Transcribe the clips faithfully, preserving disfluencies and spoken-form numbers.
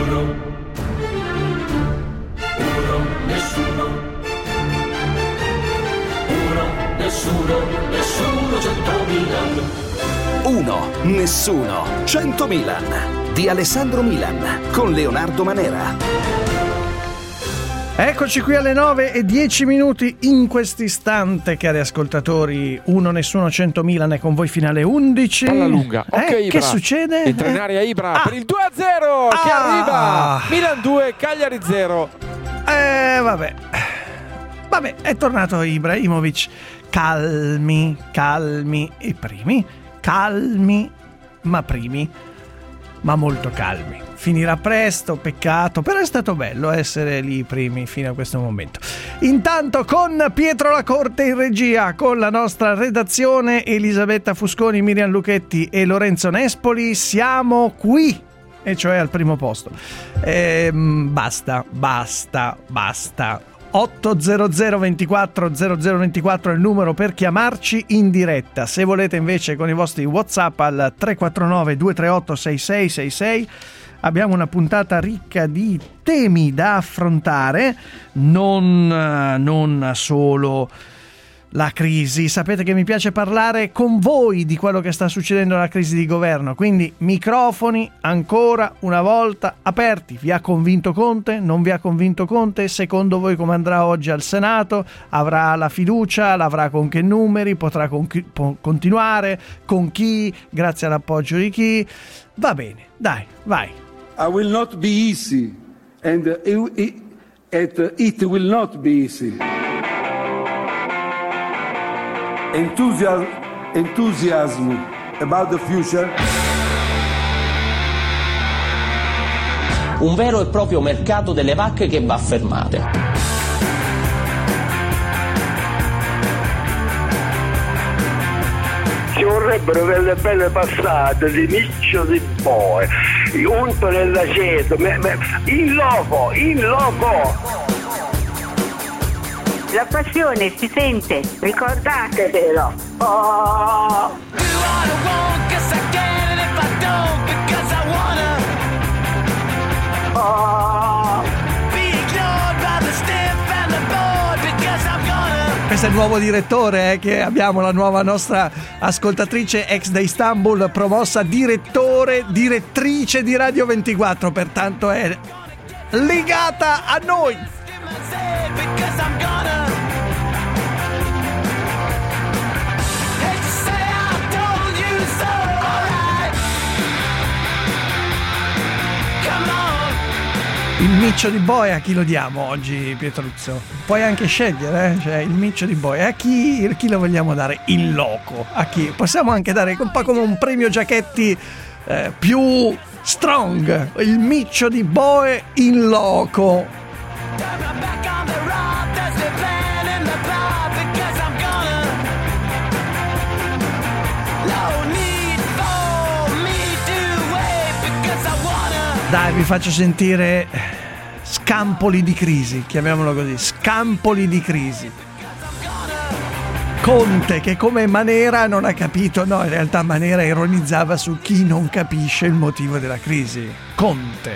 Uno, uno, nessuno. Uno, nessuno, nessuno, cento Milan. Uno, nessuno, cento Milan di Alessandro Milan con Leonardo Manera. Eccoci qui alle nove e dieci minuti in quest'istante, cari ascoltatori. Uno, nessuno, cento Milan è con voi fino alle undici. Palla lunga. Ok, eh, Ibra. Che succede? Entra in eh? area Ibra ah. per il due a zero ah. che arriva. Milan due, Cagliari zero. Eh, vabbè. Vabbè, è tornato Ibrahimovic. Calmi, calmi. I primi? Calmi, ma primi. Ma molto calmi. Finirà presto, peccato, però è stato bello essere lì primi fino a questo momento. Intanto con Pietro Lacorte in regia, con la nostra redazione Elisabetta Fusconi, Miriam Lucchetti e Lorenzo Nespoli, siamo qui, e cioè al primo posto. Ehm, basta, basta, basta. otto zero zero ventiquattro zero zero ventiquattro è il numero per chiamarci in diretta. Se volete invece con i vostri WhatsApp al tre quattro nove due tre otto sei sei sei sei. Abbiamo una puntata ricca di temi da affrontare, non, non solo la crisi. Sapete che mi piace parlare con voi di quello che sta succedendo nella crisi di governo, quindi microfoni ancora una volta aperti. Vi ha convinto Conte? Non vi ha convinto Conte? Secondo voi come andrà oggi al Senato? Avrà la fiducia? L'avrà con che numeri? Potrà con chi, po- continuare? Con chi? Grazie all'appoggio di chi? Va bene, dai, vai. I will not be easy and it, it, it will not be easy. Enthusiasm, enthusiasm about the future. Un vero e proprio mercato delle vacche che va fermato. Ci vorrebbero delle belle passate di miccio di boe, unto nell'aceto, in loco, in loco. La passione si sente, ricordatevelo. Oh. Oh. Questo è il nuovo direttore, eh, che abbiamo, la nuova nostra ascoltatrice ex da Istanbul, promossa direttore, direttrice di Radio ventiquattro, pertanto è legata a noi. Il miccio di boia a chi lo diamo oggi, Pietruzzo? Puoi anche scegliere, eh? Cioè, il miccio di boia a chi, chi lo vogliamo dare in loco? A chi? Possiamo anche dare un po' come un premio Giachetti eh, più strong, il miccio di boe in loco. Dai, vi faccio sentire scampoli di crisi, chiamiamolo così, scampoli di crisi. Conte che come Manera non ha capito, no, in realtà Manera ironizzava su chi non capisce il motivo della crisi. Conte.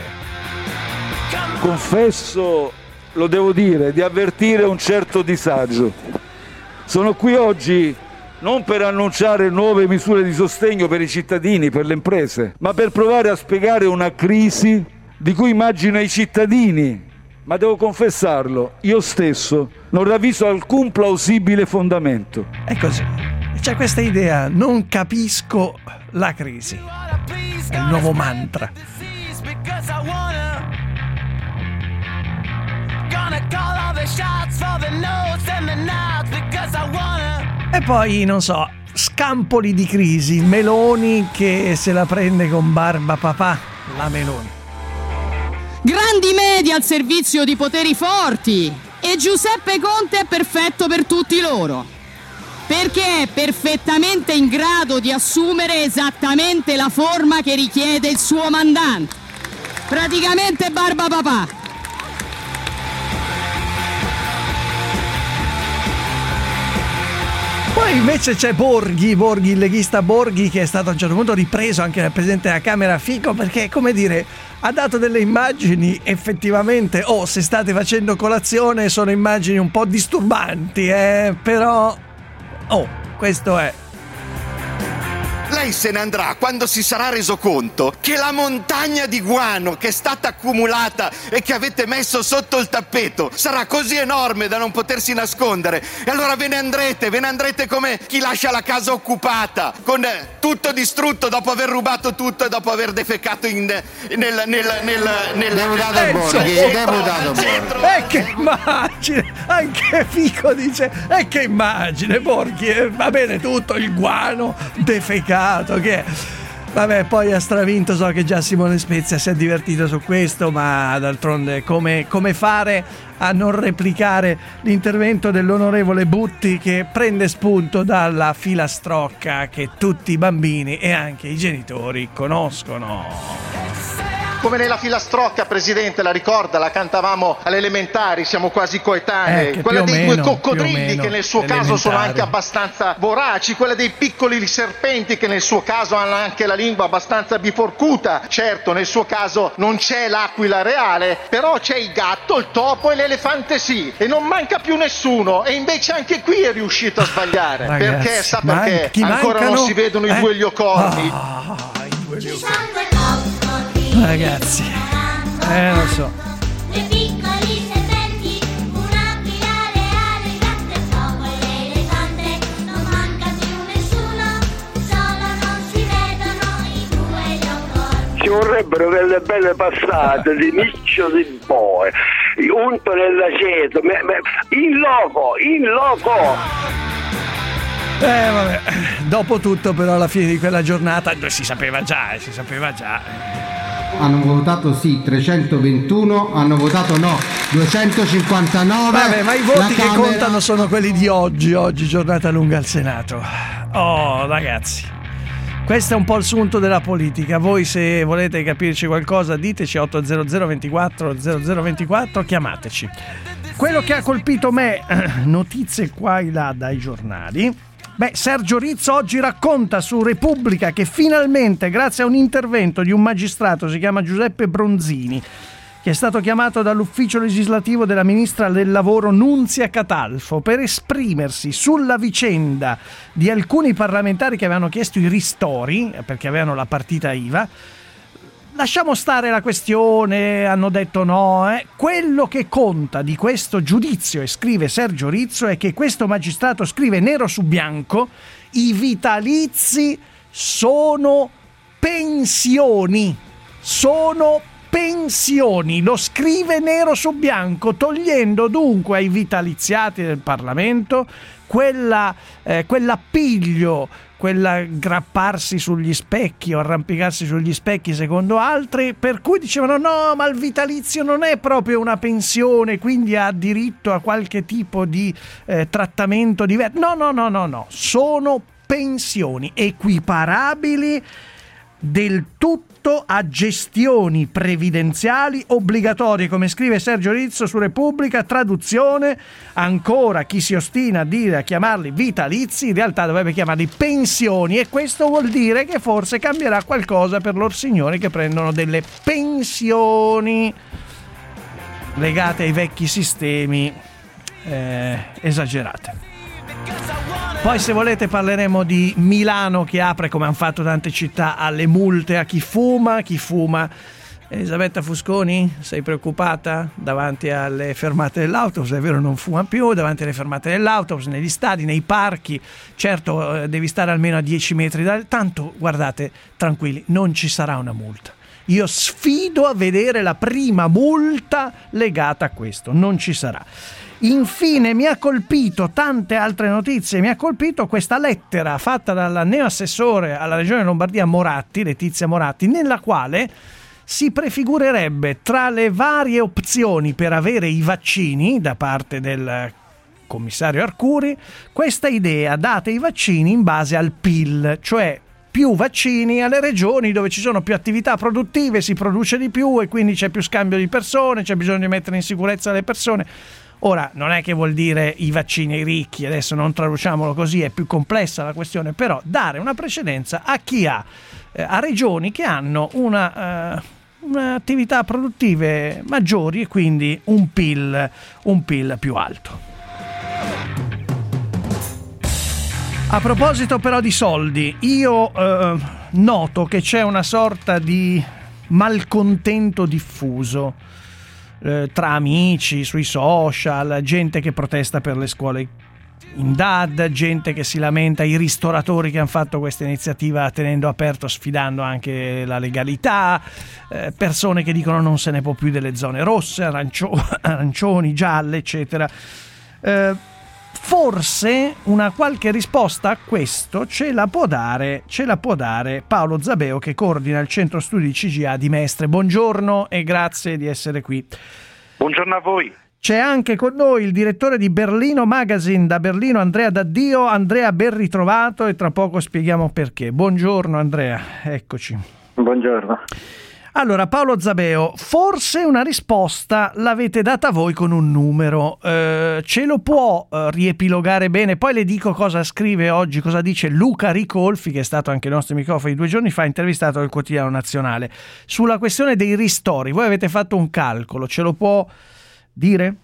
Confesso, lo devo dire, di avvertire un certo disagio. Sono qui oggi non per annunciare nuove misure di sostegno per i cittadini, per le imprese, ma per provare a spiegare una crisi di cui immagino i cittadini, ma devo confessarlo, io stesso non ravviso alcun plausibile fondamento. È così, c'è questa idea, non capisco la crisi, è il nuovo mantra. E poi, non so, scampoli di crisi, Meloni che se la prende con barba papà, la Meloni. Grandi media al servizio di poteri forti e Giuseppe Conte è perfetto per tutti loro, perché è perfettamente in grado di assumere esattamente la forma che richiede il suo mandante, praticamente barba papà. Poi invece c'è Borghi, Borghi, il leghista Borghi, che è stato a un certo punto ripreso anche dal Presidente della Camera Fico, perché, come dire, ha dato delle immagini effettivamente, oh, se state facendo colazione sono immagini un po' disturbanti, eh, però, oh, questo è. Lei se ne andrà quando si sarà reso conto che la montagna di guano che è stata accumulata e che avete messo sotto il tappeto sarà così enorme da non potersi nascondere, e allora ve ne andrete, ve ne andrete come chi lascia la casa occupata, con tutto distrutto dopo aver rubato tutto e dopo aver defecato in, nel nel nel nel deputato Borghi, deputato Borghi. E che immagine, anche Fico dice, e che immagine Borghi, eh, va bene tutto, il guano defecato, che è. Vabbè, poi ha stravinto, so che già Simone Spezia si è divertito su questo, ma d'altronde come, come fare a non replicare l'intervento dell'onorevole Butti, che prende spunto dalla filastrocca che tutti i bambini e anche i genitori conoscono. Come nella filastrocca, Presidente, la ricorda? La cantavamo alle elementari, siamo quasi coetanei. Eh, quella dei meno, due coccodrilli che nel suo caso sono elementari. anche abbastanza voraci, quella dei piccoli serpenti che nel suo caso hanno anche la lingua abbastanza biforcuta. Certo, nel suo caso non c'è l'aquila reale, però c'è il gatto, il topo e l'elefante sì. E non manca più nessuno, e invece anche qui è riuscito a sbagliare. Ragazzi, perché, sa man- perché? chi Ancora mancano? non si vedono Eh? i due leocordi. Ah, i due leocordi. Ragazzi, eh lo so. Le piccoli serpenti, un'aquila reale, il gatto, il topo e l'elefante, non manca più nessuno, solo non si vedono i due leocordi. Ci vorrebbero delle belle passate di miccio di boe, unto nell'aceto, me- me- in loco, in loco. Eh vabbè, dopo tutto però alla fine di quella giornata si sapeva già, eh, si sapeva già. Hanno votato sì trecentoventuno, hanno votato no duecentocinquantanove. Vabbè, ma i voti La che Camera... contano sono quelli di oggi, oggi giornata lunga al Senato. Oh ragazzi, questo è un po' il sunto della politica. Voi, se volete capirci qualcosa, diteci otto zero zero ventiquattro zero zero ventiquattro, chiamateci. Quello che ha colpito me, notizie qua e là dai giornali. Beh, Sergio Rizzo oggi racconta su Repubblica che finalmente, grazie a un intervento di un magistrato, si chiama Giuseppe Bronzini, che è stato chiamato dall'ufficio legislativo della ministra del lavoro Nunzia Catalfo per esprimersi sulla vicenda di alcuni parlamentari che avevano chiesto i ristori perché avevano la partita I V A. Lasciamo stare la questione, hanno detto no, eh. Quello che conta di questo giudizio, e scrive Sergio Rizzo, è che questo magistrato scrive nero su bianco: i vitalizi sono pensioni, sono pensioni, lo scrive nero su bianco, togliendo dunque ai vitaliziati del Parlamento quella, eh, quell'appiglio, quell'aggrapparsi sugli specchi o arrampicarsi sugli specchi secondo altri, per cui dicevano no, ma il vitalizio non è proprio una pensione, quindi ha diritto a qualche tipo di eh, trattamento diverso. No, no, no, no, no, sono pensioni equiparabili del tutto a gestioni previdenziali obbligatorie, come scrive Sergio Rizzo su Repubblica. Traduzione: ancora chi si ostina a dire, a chiamarli vitalizi, in realtà dovrebbe chiamarli pensioni, e questo vuol dire che forse cambierà qualcosa per loro signori che prendono delle pensioni legate ai vecchi sistemi eh, esagerate. Poi, se volete, parleremo di Milano, che apre, come hanno fatto tante città, alle multe a chi fuma. Chi fuma. Elisabetta Fusconi, sei preoccupata davanti alle fermate dell'autobus? È vero, non fuma più davanti alle fermate dell'autobus, negli stadi, nei parchi. Certo, devi stare almeno a dieci metri dal... Tanto, guardate, tranquilli, non ci sarà una multa. Io sfido a vedere la prima multa legata a questo, non ci sarà. Infine mi ha colpito, tante altre notizie, mi ha colpito questa lettera fatta dalla neoassessore alla Regione Lombardia Moratti, Letizia Moratti, nella quale si prefigurerebbe, tra le varie opzioni per avere i vaccini da parte del commissario Arcuri, questa idea: date i vaccini in base al P I L, cioè più vaccini alle regioni dove ci sono più attività produttive, si produce di più e quindi c'è più scambio di persone, c'è bisogno di mettere in sicurezza le persone. Ora, non è che vuol dire i vaccini ai ricchi, adesso non traduciamolo così, è più complessa la questione, però dare una precedenza a chi ha, eh, a regioni che hanno una... Eh, attività produttive maggiori e quindi un P I L, un P I L più alto. A proposito però di soldi, io eh, noto che c'è una sorta di malcontento diffuso eh, tra amici, sui social, gente che protesta per le scuole in D A D, gente che si lamenta, i ristoratori che hanno fatto questa iniziativa tenendo aperto, sfidando anche la legalità, eh, persone che dicono non se ne può più delle zone rosse, arancio- arancioni, gialle, eccetera. Eh, forse una qualche risposta a questo ce la può dare, ce la può dare Paolo Zabeo, che coordina il centro studi C G A di Mestre. Buongiorno e grazie di essere qui. Buongiorno a voi. C'è anche con noi il direttore di Berlino Magazine da Berlino, Andrea D'Addio. Andrea, ben ritrovato e tra poco spieghiamo perché. Buongiorno Andrea, eccoci. Buongiorno. Allora, Paolo Zabeo, forse una risposta l'avete data voi con un numero, eh, ce lo può eh, riepilogare bene? Poi le dico cosa scrive oggi, cosa dice Luca Ricolfi, che è stato anche ai nostri microfoni due giorni fa, intervistato dal Quotidiano Nazionale, sulla questione dei ristori. Voi avete fatto un calcolo, ce lo può dire?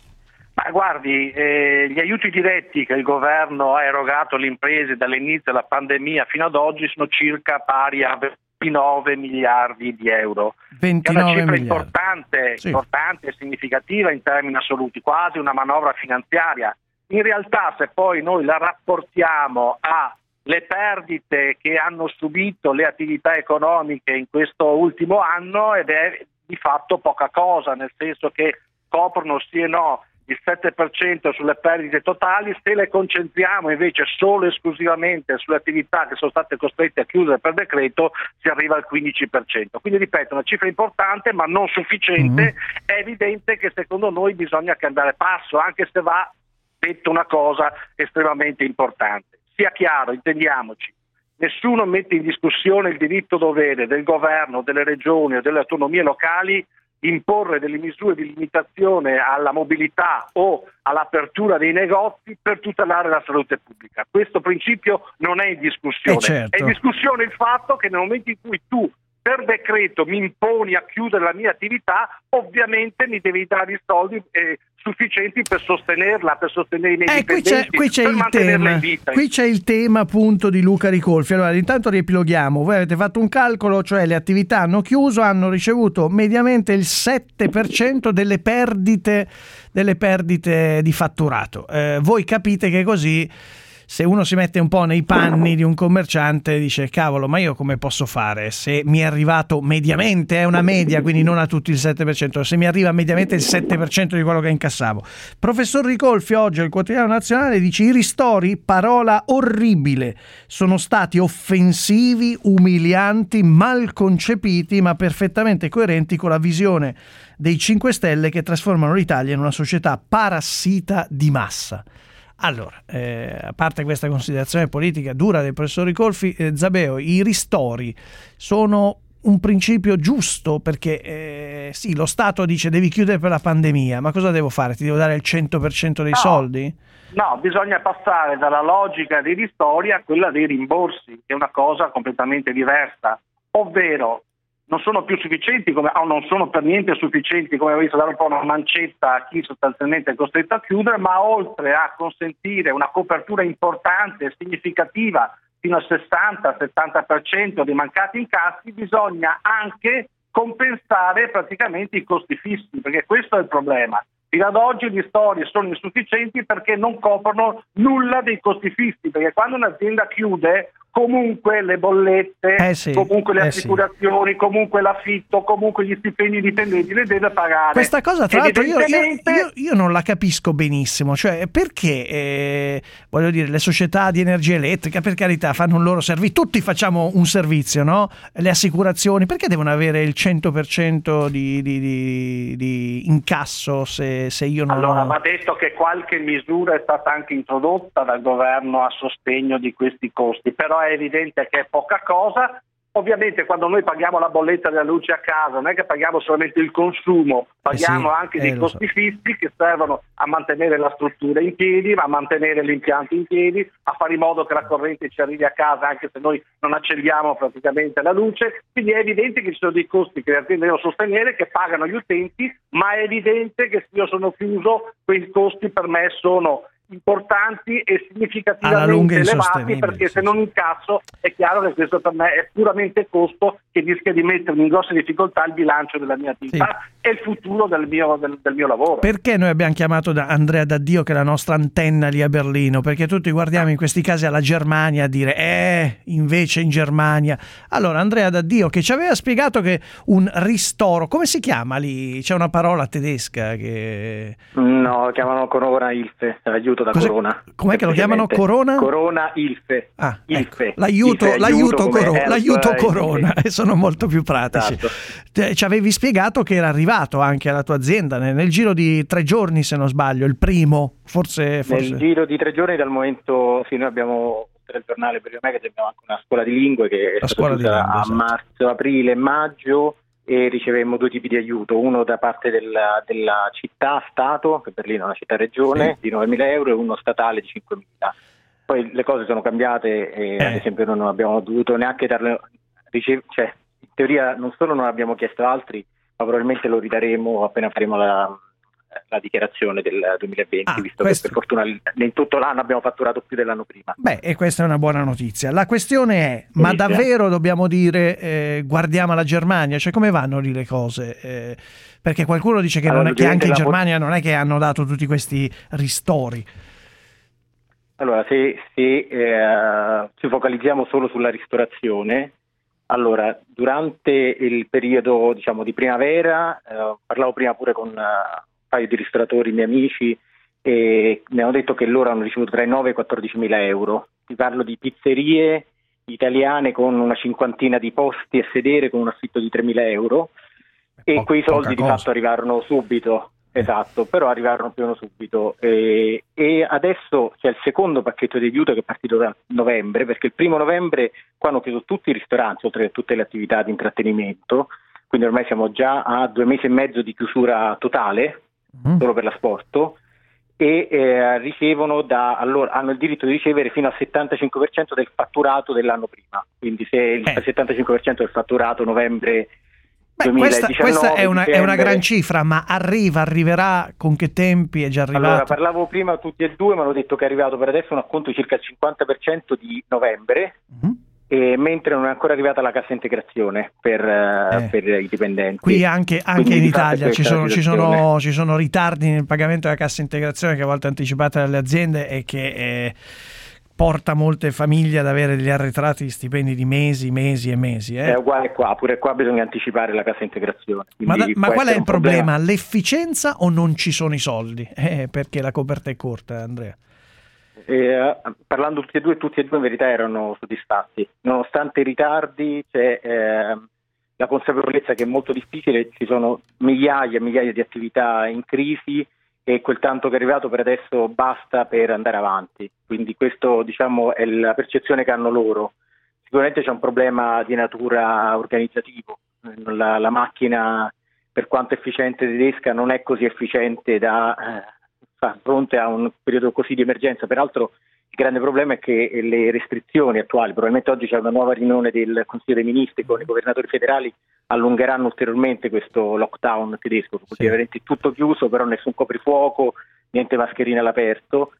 Ma guardi, eh, gli aiuti diretti che il governo ha erogato alle imprese dall'inizio della pandemia fino ad oggi sono circa pari a ventinove miliardi di euro. ventinove è una cifra miliardi. importante, Sì. importante e significativa in termini assoluti, quasi una manovra finanziaria. In realtà, se poi noi la rapportiamo alle perdite che hanno subito le attività economiche in questo ultimo anno, ed è di fatto poca cosa, nel senso che coprono sì e no il sette per cento sulle perdite totali. Se le concentriamo invece solo e esclusivamente sulle attività che sono state costrette a chiudere per decreto, si arriva al quindici per cento. Quindi ripeto, una cifra importante ma non sufficiente. Mm-hmm. È evidente che secondo noi bisogna cambiare passo, anche se va detto una cosa estremamente importante. Sia chiaro, intendiamoci, nessuno mette in discussione il diritto-dovere del governo, delle regioni o delle autonomie locali imporre delle misure di limitazione alla mobilità o all'apertura dei negozi per tutelare la salute pubblica. Questo principio non è in discussione. Eh certo. È in discussione il fatto che nel momento in cui tu per decreto mi imponi a chiudere la mia attività, ovviamente mi devi dare i soldi eh, sufficienti per sostenerla, per sostenere i miei Eh, qui dipendenti, c'è, qui c'è per il mantenerla tema, in vita. qui c'è il tema appunto di Luca Ricolfi. Allora, intanto riepiloghiamo. Voi avete fatto un calcolo, cioè le attività hanno chiuso, hanno ricevuto mediamente il sette per cento delle perdite, delle perdite di fatturato. Eh, voi capite che così, se uno si mette un po' nei panni di un commerciante, dice cavolo, ma io come posso fare se mi è arrivato mediamente, è una media, quindi non a tutti il sette per cento, se mi arriva mediamente il sette per cento di quello che incassavo. Professor Ricolfi oggi al Quotidiano Nazionale dice: i ristori, parola orribile, sono stati offensivi, umilianti, mal concepiti ma perfettamente coerenti con la visione dei cinque Stelle che trasformano l'Italia in una società parassita di massa. Allora, eh, a parte questa considerazione politica dura del professor Ricolfi, eh, Zabeo, i ristori sono un principio giusto perché eh, sì, lo Stato dice devi chiudere per la pandemia, ma cosa devo fare? Ti devo dare il cento per cento dei No. soldi? No, bisogna passare dalla logica dei ristori a quella dei rimborsi, che è una cosa completamente diversa, ovvero non sono più sufficienti come, o non sono per niente sufficienti, come ho visto, dare un po' una mancetta a chi sostanzialmente è costretto a chiudere, ma oltre a consentire una copertura importante e significativa fino al sessanta settanta per cento dei mancati incassi, bisogna anche compensare praticamente i costi fissi, perché questo è il problema. Fino ad oggi gli ristori sono insufficienti perché non coprono nulla dei costi fissi, perché quando un'azienda chiude comunque le bollette, Eh sì, comunque le eh assicurazioni, comunque l'affitto, comunque gli stipendi dipendenti le deve pagare. Questa cosa tra l'altro io, io, Evidentemente- io, io non la capisco benissimo, cioè perché eh, voglio dire, le società di energia elettrica, per carità, fanno un loro servizio, tutti facciamo un servizio, no? Le assicurazioni, perché devono avere il cento per cento di, di, di, di incasso se, se io non Allora, ho... va detto che qualche misura è stata anche introdotta dal governo a sostegno di questi costi, però è evidente che è poca cosa. Ovviamente quando noi paghiamo la bolletta della luce a casa non è che paghiamo solamente il consumo, paghiamo Eh sì, anche eh, dei lo costi fissi che servono a mantenere la struttura in piedi, a mantenere l'impianto in piedi, a fare in modo che la corrente ci arrivi a casa anche se noi non accendiamo praticamente la luce. Quindi è evidente che ci sono dei costi che le aziende devono sostenere, che pagano gli utenti, ma è evidente che se io sono chiuso quei costi per me sono importanti e Alla lunga significativamente elevati, insostenibili, perché sì, se non incasso è chiaro che questo per me è puramente costo che rischia di mettermi in grosse difficoltà il bilancio della mia attività e il futuro del mio, del, del mio lavoro. Perché noi abbiamo chiamato da Andrea Daddio, che è la nostra antenna lì a Berlino? Perché tutti guardiamo in questi casi alla Germania a dire eh, invece in Germania. Allora Andrea Daddio, che ci aveva spiegato che un ristoro, come si chiama lì? C'è una parola tedesca che... No, chiamano Corona Ilfe, aiuto da Cos'è- Corona. com'è che lo chiamano? Corona? Corona Ilfe. Ah, Ilfe. ecco. L'aiuto, Ilfe, l'aiuto, come coro- help, l'aiuto eh, Corona, e sono molto più pratici. Esatto. Te- Ci avevi spiegato che era arrivato anche alla tua azienda nel, nel giro di tre giorni, se non sbaglio, il primo, forse... forse... Nel giro di tre giorni dal momento, sì, noi abbiamo il giornale Brio Magazine, abbiamo anche una scuola di lingue che è La stata scuola di chiusa lingue, a esatto. marzo, aprile, maggio, e ricevemmo due tipi di aiuto, uno da parte della, della città, Stato, che Berlino è una città-regione, Sì. di novemila euro, e uno statale di cinquemila. Poi le cose sono cambiate e Eh. ad esempio noi non abbiamo dovuto neanche darle, ricev- cioè in teoria non solo non abbiamo chiesto altri, ma probabilmente lo ridaremo appena faremo la, la dichiarazione del duemilaventi, Ah, visto questo- che per fortuna in tutto l'anno abbiamo fatturato più dell'anno prima. Beh, e questa è una buona notizia. La questione è, ma Inizia. davvero dobbiamo dire eh, guardiamo alla Germania? Cioè, come vanno lì le cose? Eh, perché qualcuno dice che, Allora, non è, che anche in ovviamente la- Germania non è che hanno dato tutti questi ristori. Allora, se, se eh, ci focalizziamo solo sulla ristorazione, allora, durante il periodo, diciamo, di primavera, eh, parlavo prima pure con eh, un paio di ristoratori, miei amici, e mi hanno detto che loro hanno ricevuto tra i nove e i quattordicimila euro. Ti parlo di pizzerie italiane con una cinquantina di posti a sedere, con un affitto di tremila euro, e po- quei soldi poca di cosa. fatto arrivarono subito. Esatto, però arrivarono più o meno subito, e, e adesso c'è il secondo pacchetto di aiuto che è partito da novembre, perché il primo novembre qua hanno chiuso tutti i ristoranti, oltre a tutte le attività di intrattenimento, quindi ormai siamo già a due mesi e mezzo di chiusura totale, Mm. solo per l'asporto, e eh, ricevono da, allora, hanno il diritto di ricevere fino al settantacinque per cento del fatturato dell'anno prima, quindi se il Eh. settantacinque per cento del fatturato novembre Beh, questa, duemiladiciannove, questa è, una, è una dicembre. gran cifra, ma arriva, arriverà con che tempi? È già arrivato? Allora, parlavo prima tutti e due, mi hanno detto che è arrivato per adesso un acconto circa il cinquanta per cento di novembre, Mhm. e mentre non è ancora arrivata la cassa integrazione per, eh, Eh. per i dipendenti. Qui anche, anche Quindi in di fatto è Italia ci questa la sono, ci, situazione. sono, ci sono ritardi nel pagamento della cassa integrazione, che a volte è anticipata dalle aziende e che eh, porta molte famiglie ad avere degli arretrati di stipendi di mesi, mesi e mesi. eh. È uguale qua, pure qua bisogna anticipare la cassa integrazione. Ma, da- quindi ma può qual è essere il un problema? L'efficienza o non ci sono i soldi? Eh, perché la coperta è corta, Andrea. Eh, parlando tutti e due, tutti e due in verità erano soddisfatti, nonostante i ritardi c'è ehm, la consapevolezza che è molto difficile, ci sono migliaia e migliaia di attività in crisi e quel tanto che è arrivato per adesso basta per andare avanti, quindi questo, diciamo, è la percezione che hanno loro. Sicuramente c'è un problema di natura organizzativo, la, la macchina, per quanto efficiente tedesca, non è così efficiente da eh, far fronte a un periodo così di emergenza. Peraltro il grande problema è che le restrizioni attuali, probabilmente oggi c'è una nuova riunione del Consiglio dei Ministri con i governatori federali, allungheranno ulteriormente questo lockdown tedesco, vuol dire veramente tutto chiuso, però nessun coprifuoco, niente mascherine all'aperto,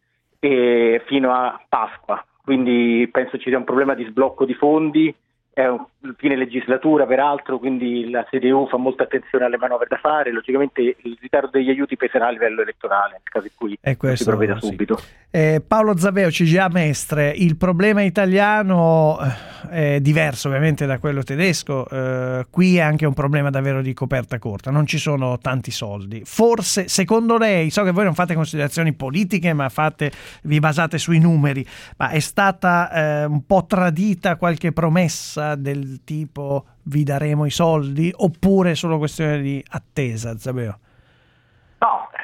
e fino a Pasqua. Quindi penso ci sia un problema di sblocco di fondi, è un fine legislatura peraltro, quindi la C D U fa molta attenzione alle manovre da fare, logicamente il ritardo degli aiuti peserà a livello elettorale nel caso in cui E non si questo, provveda sì. subito. Eh, Paolo Zaveo, C G A Mestre, il problema italiano eh, è diverso ovviamente da quello tedesco, eh, qui è anche un problema davvero di coperta corta, non ci sono tanti soldi. Forse, secondo lei, so che voi non fate considerazioni politiche ma fate, vi basate sui numeri, ma è stata eh, un po' tradita qualche promessa del tipo vi daremo i soldi, oppure è solo questione di attesa, Zaveo? No,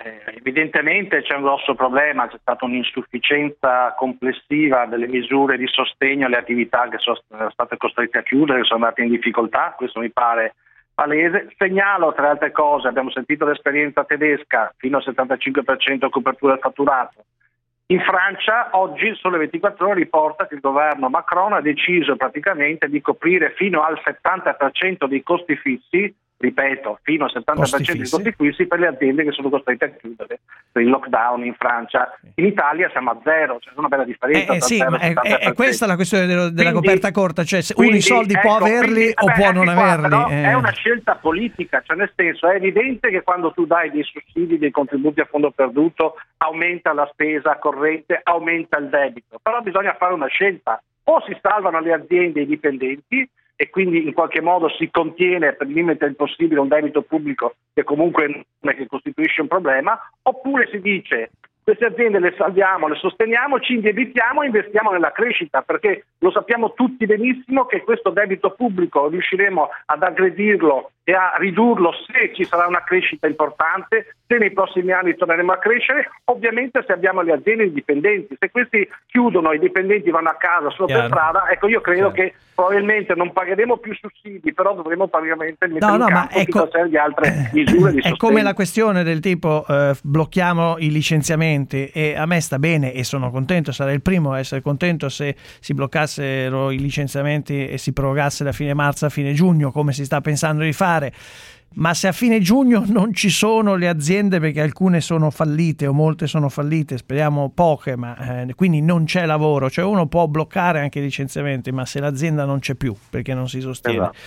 eh, evidentemente c'è un grosso problema, c'è stata un'insufficienza complessiva delle misure di sostegno alle attività che sono state costrette a chiudere, che sono andate in difficoltà, questo mi pare palese. Segnalo, tra le altre cose, abbiamo sentito l'esperienza tedesca, fino al settantacinque per cento copertura del fatturato. In Francia oggi Sole ventiquattro Ore riporta che il governo Macron ha deciso praticamente di coprire fino al settanta per cento dei costi fissi, ripeto, fino al settanta per cento dei costi fissi per le aziende che sono costrette a chiudere per il lockdown in Francia. In Italia siamo a zero, c'è una bella differenza. Eh, eh, sì, ma è, è, è questa la questione dello, della Quindi, coperta corta, cioè se quindi, uno i soldi ecco, può averli quindi, o beh, può non qua, averli. Però eh. È una scelta politica, cioè nel senso è evidente che quando tu dai dei sussidi, dei contributi a fondo perduto, aumenta la spesa corrente, aumenta il debito, però bisogna fare una scelta: o si salvano le aziende e i dipendenti e quindi in qualche modo si contiene per il limite del possibile un debito pubblico che comunque non è che costituisce un problema, oppure si dice queste aziende le salviamo, le sosteniamo, ci indebitiamo e investiamo nella crescita, perché lo sappiamo tutti benissimo che questo debito pubblico riusciremo ad aggredirlo e a ridurlo se ci sarà una crescita importante, se nei prossimi anni torneremo a crescere, ovviamente se abbiamo le aziende indipendenti. Se questi chiudono e i dipendenti vanno a casa solo per strada, ecco, io credo Chiaro. che probabilmente non pagheremo più sussidi, però dovremo probabilmente mettere no, no, in ma campo ecco, tutta una serie di altre misure di è sostegno. come la questione del tipo eh, blocchiamo i licenziamenti, e a me sta bene e sono contento, sarei il primo a essere contento se si bloccassero i licenziamenti e si prorogasse da fine marzo a fine giugno come si sta pensando di fare. Ma se a fine giugno non ci sono le aziende, perché alcune sono fallite o molte sono fallite, speriamo poche, ma eh, quindi non c'è lavoro, cioè uno può bloccare anche i licenziamenti, ma se l'azienda non c'è più perché non si sostiene, esatto.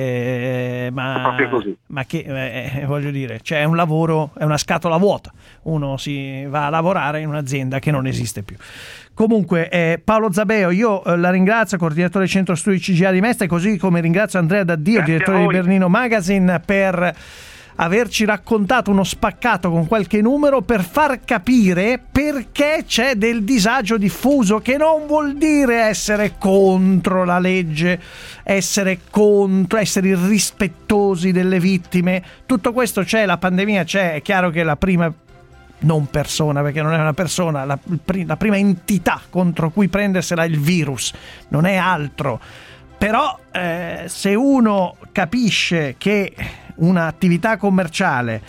eh, ma, è proprio così. ma che eh, voglio dire, c'è un lavoro, è una scatola vuota, uno si va a lavorare in un'azienda che non esiste più. Comunque eh, Paolo Zabeo, io eh, la ringrazio, coordinatore centro studi C G A di Mestre, così come ringrazio Andrea D'Addio, Grazie direttore di Bernino Magazine, per averci raccontato uno spaccato con qualche numero per far capire perché c'è del disagio diffuso, che non vuol dire essere contro la legge, essere contro, essere irrispettosi delle vittime. Tutto questo c'è, la pandemia c'è, è chiaro che la prima non persona, perché non è una persona, la, la prima entità contro cui prendersela il virus, non è altro. Però eh, se uno capisce che un'attività commerciale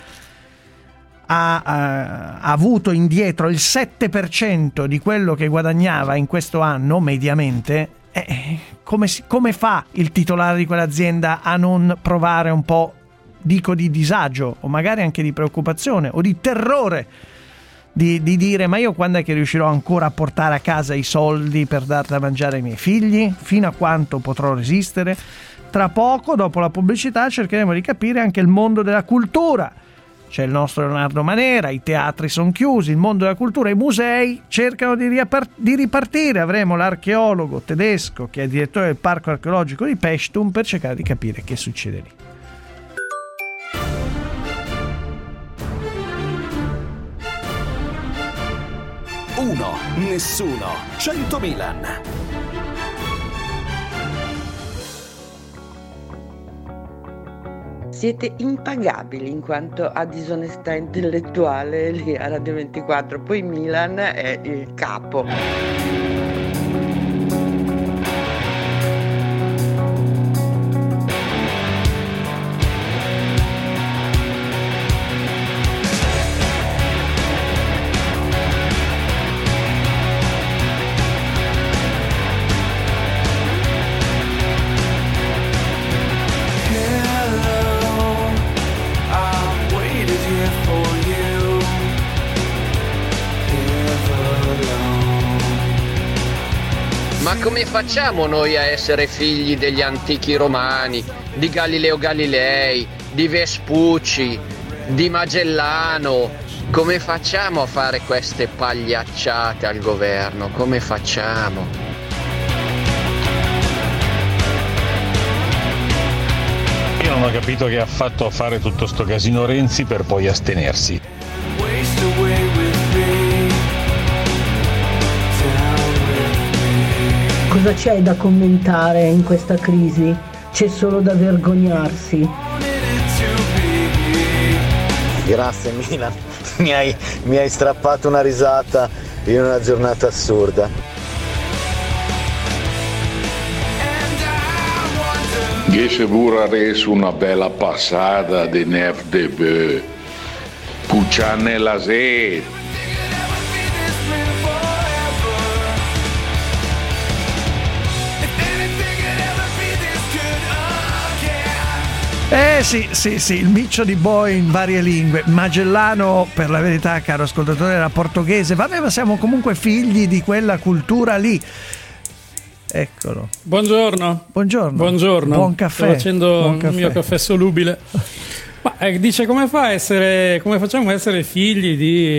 ha, ha, ha avuto indietro il sette per cento di quello che guadagnava in questo anno mediamente, eh, come, si, come fa il titolare di quell'azienda a non provare un po', dico, di disagio o magari anche di preoccupazione o di terrore, di, di dire: ma io quando è che riuscirò ancora a portare a casa i soldi per dar da mangiare ai miei figli? Fino a quanto potrò resistere? Tra poco, dopo la pubblicità, cercheremo di capire anche il mondo della cultura. C'è il nostro Leonardo Manera, i teatri sono chiusi, il mondo della cultura, i musei cercano di, riapart- di ripartire. Avremo l'archeologo tedesco che è direttore del parco archeologico di Paestum per cercare di capire che succede lì. Uno, nessuno, cento Milan. Siete impagabili in quanto a disonestà intellettuale lì a Radio ventiquattro, poi Milan è il capo. Ma come facciamo noi a essere figli degli antichi romani, di Galileo Galilei, di Vespucci, di Magellano? Come facciamo a fare queste pagliacciate al governo? Come facciamo? Io non ho capito che ha fatto a fare tutto sto casino Renzi per poi astenersi. Cosa c'è da commentare in questa crisi? C'è solo da vergognarsi. Grazie Milan, mi hai, mi hai strappato una risata in una giornata assurda. Che pure adesso una bella passata di Nef de Beu, Pucciane la sera. Eh sì, sì, sì, il miccio di Boy in varie lingue. Magellano, per la verità, caro ascoltatore, era portoghese. Vabbè, ma siamo comunque figli di quella cultura lì. Eccolo. Buongiorno. Buongiorno. Buongiorno. Buon caffè. Sto facendo Buon il caffè. mio caffè solubile. Ma eh, dice come fa a essere, come facciamo a essere figli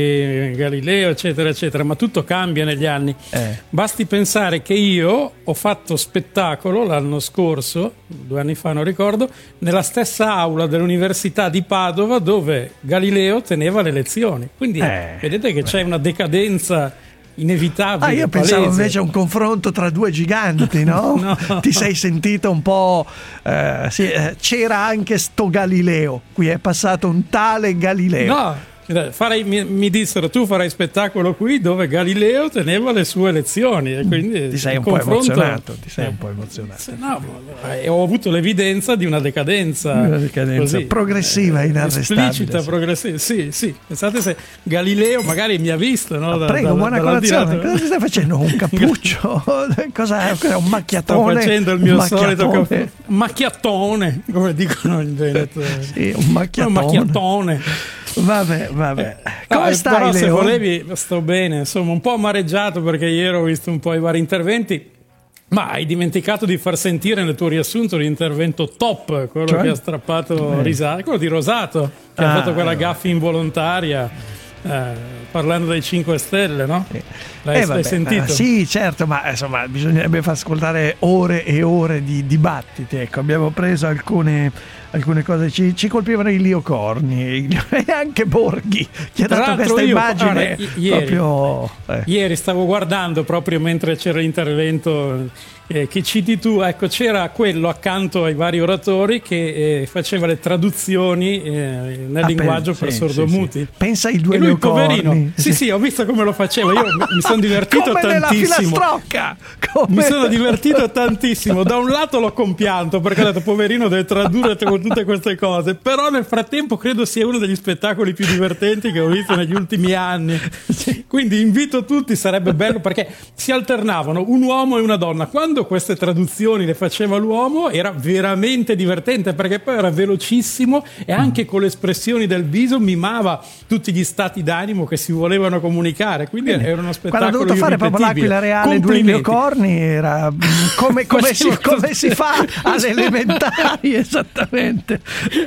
di Galileo, eccetera, eccetera. Ma tutto cambia negli anni. Eh. Basti pensare che io ho fatto spettacolo l'anno scorso, due anni fa non ricordo, nella stessa aula dell'Università di Padova dove Galileo teneva le lezioni. Quindi Eh. vedete che c'è una decadenza inevitabile. Ah, io pensavo palese. invece a un confronto tra due giganti, no? No. Ti sei sentito un po'... eh, sì, eh, c'era anche sto Galileo, qui è passato un tale Galileo. No, farei, mi, mi dissero tu farai spettacolo qui dove Galileo teneva le sue lezioni e quindi Ti sei il un po' confronto- emozionato, ti sei un po' emozionato. No, eh, ho avuto l'evidenza di una decadenza, Una decadenza così, progressiva, inarrestabile. esplicita, sì. progressiva. Sì, sì. Pensate se Galileo magari mi ha visto, no? Da- Prego, da- buona dall'aldilà. colazione. Cosa ti stai facendo? Un cappuccio? Cosa cos'è? Un Sto macchiatone? facendo il Un mio solito macchiatone? caffè. Macchiatone, come dicono in Veneto. Sì, un macchiatone. Un macchiatone. Vabbè, vabbè. Come Ah, stai, però se Leo? volevi sto bene, insomma un po' amareggiato perché ieri ho visto un po' i vari interventi, ma hai dimenticato di far sentire nel tuo riassunto l'intervento top, quello Cioè? che ha strappato Eh. risate, quello di Rosato che Ah, ha fatto quella eh. gaffa involontaria eh, parlando dei cinque Stelle, no? L'hai, Eh, vabbè, l'hai sentito? eh, sì, certo, ma insomma bisognerebbe far ascoltare ore e ore di dibattiti. Ecco, abbiamo preso alcune, alcune cose, ci, ci colpivano i Lio Corni e anche Borghi, che ha Tra dato l'altro questa io, immagine guarda, i- ieri, proprio... eh. Ieri stavo guardando proprio mentre c'era l'intervento eh, che citi tu, ecco c'era quello accanto ai vari oratori che eh, faceva le traduzioni eh, nel Ah, linguaggio per- per sì, sordomuti. sì, sì. Pensa ai due E lui, Lio poverino, Corni. sì sì, ho visto come lo faceva, io mi mi sono divertito Come nella tantissimo. filastrocca! Come- Mi sono divertito tantissimo. Da un lato l'ho compianto perché ho detto poverino deve tradurre con tutte queste cose, però nel frattempo credo sia uno degli spettacoli più divertenti che ho visto negli ultimi anni. Quindi invito tutti, sarebbe bello perché si alternavano un uomo e una donna. Quando queste traduzioni le faceva l'uomo era veramente divertente perché poi era velocissimo e anche con le espressioni del viso mimava tutti gli stati d'animo che si volevano comunicare. Quindi era uno Quando spettacolo ha dovuto fare proprio l'Aquila Reale, due Lio Corni, era mm, come, come, si, Faceva come si fa alle elementari, esattamente.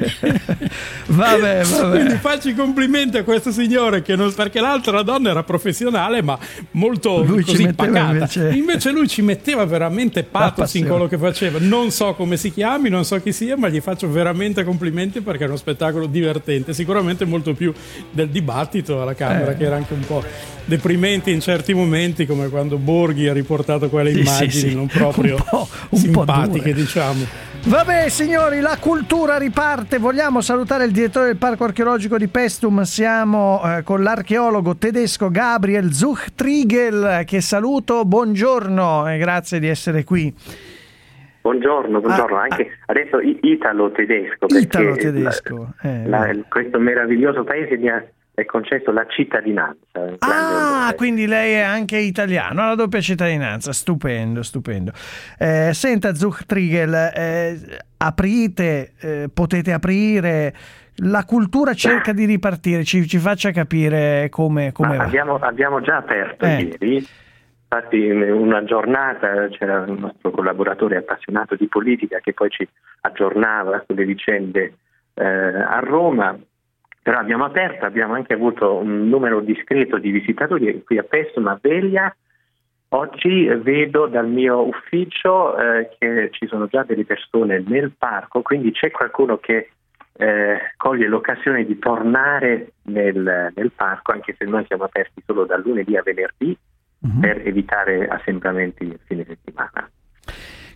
Vabbè, vabbè. Quindi faccio i complimenti a questo signore che non, perché l'altra donna era professionale ma molto Lui ci così metteva pacata. invece- Invece... lui ci metteva veramente pathos in passione. quello che faceva. Non so come si chiami, non so chi sia, ma gli faccio veramente complimenti perché è uno spettacolo divertente, sicuramente molto più del dibattito alla Camera Eh. che era anche un po' deprimente in certi momenti, come quando Borghi ha riportato quelle Sì, immagini sì, sì. non proprio Un po'- un po' simpatiche, dure. diciamo. Vabbè signori, la cultura riparte. Vogliamo salutare il direttore del Parco Archeologico di Paestum. Siamo eh, con l'archeologo tedesco Gabriel Zuchtriegel, che saluto, buongiorno e grazie di essere qui. Buongiorno, buongiorno, Ah, anche adesso i- italo-tedesco, perché Italo-tedesco, eh, la- la- questo meraviglioso paese mi ha è concesso la cittadinanza. un grande Ah, onore. quindi lei è anche italiano, la doppia cittadinanza, stupendo, stupendo. Eh, senta Zuchtriegel, eh, aprite, eh, potete aprire, la cultura cerca di ripartire, ci, ci faccia capire come, come Ma va. abbiamo, abbiamo già aperto Eh. ieri, infatti in una giornata c'era un nostro collaboratore appassionato di politica che poi ci aggiornava sulle vicende eh, a Roma. Però abbiamo aperto, abbiamo anche avuto un numero discreto di visitatori qui a Paestum, a Veglia. Oggi vedo dal mio ufficio eh, che ci sono già delle persone nel parco, quindi c'è qualcuno che eh, coglie l'occasione di tornare nel, nel parco, anche se noi siamo aperti solo dal lunedì a venerdì, Mhm. per evitare assembramenti il fine settimana.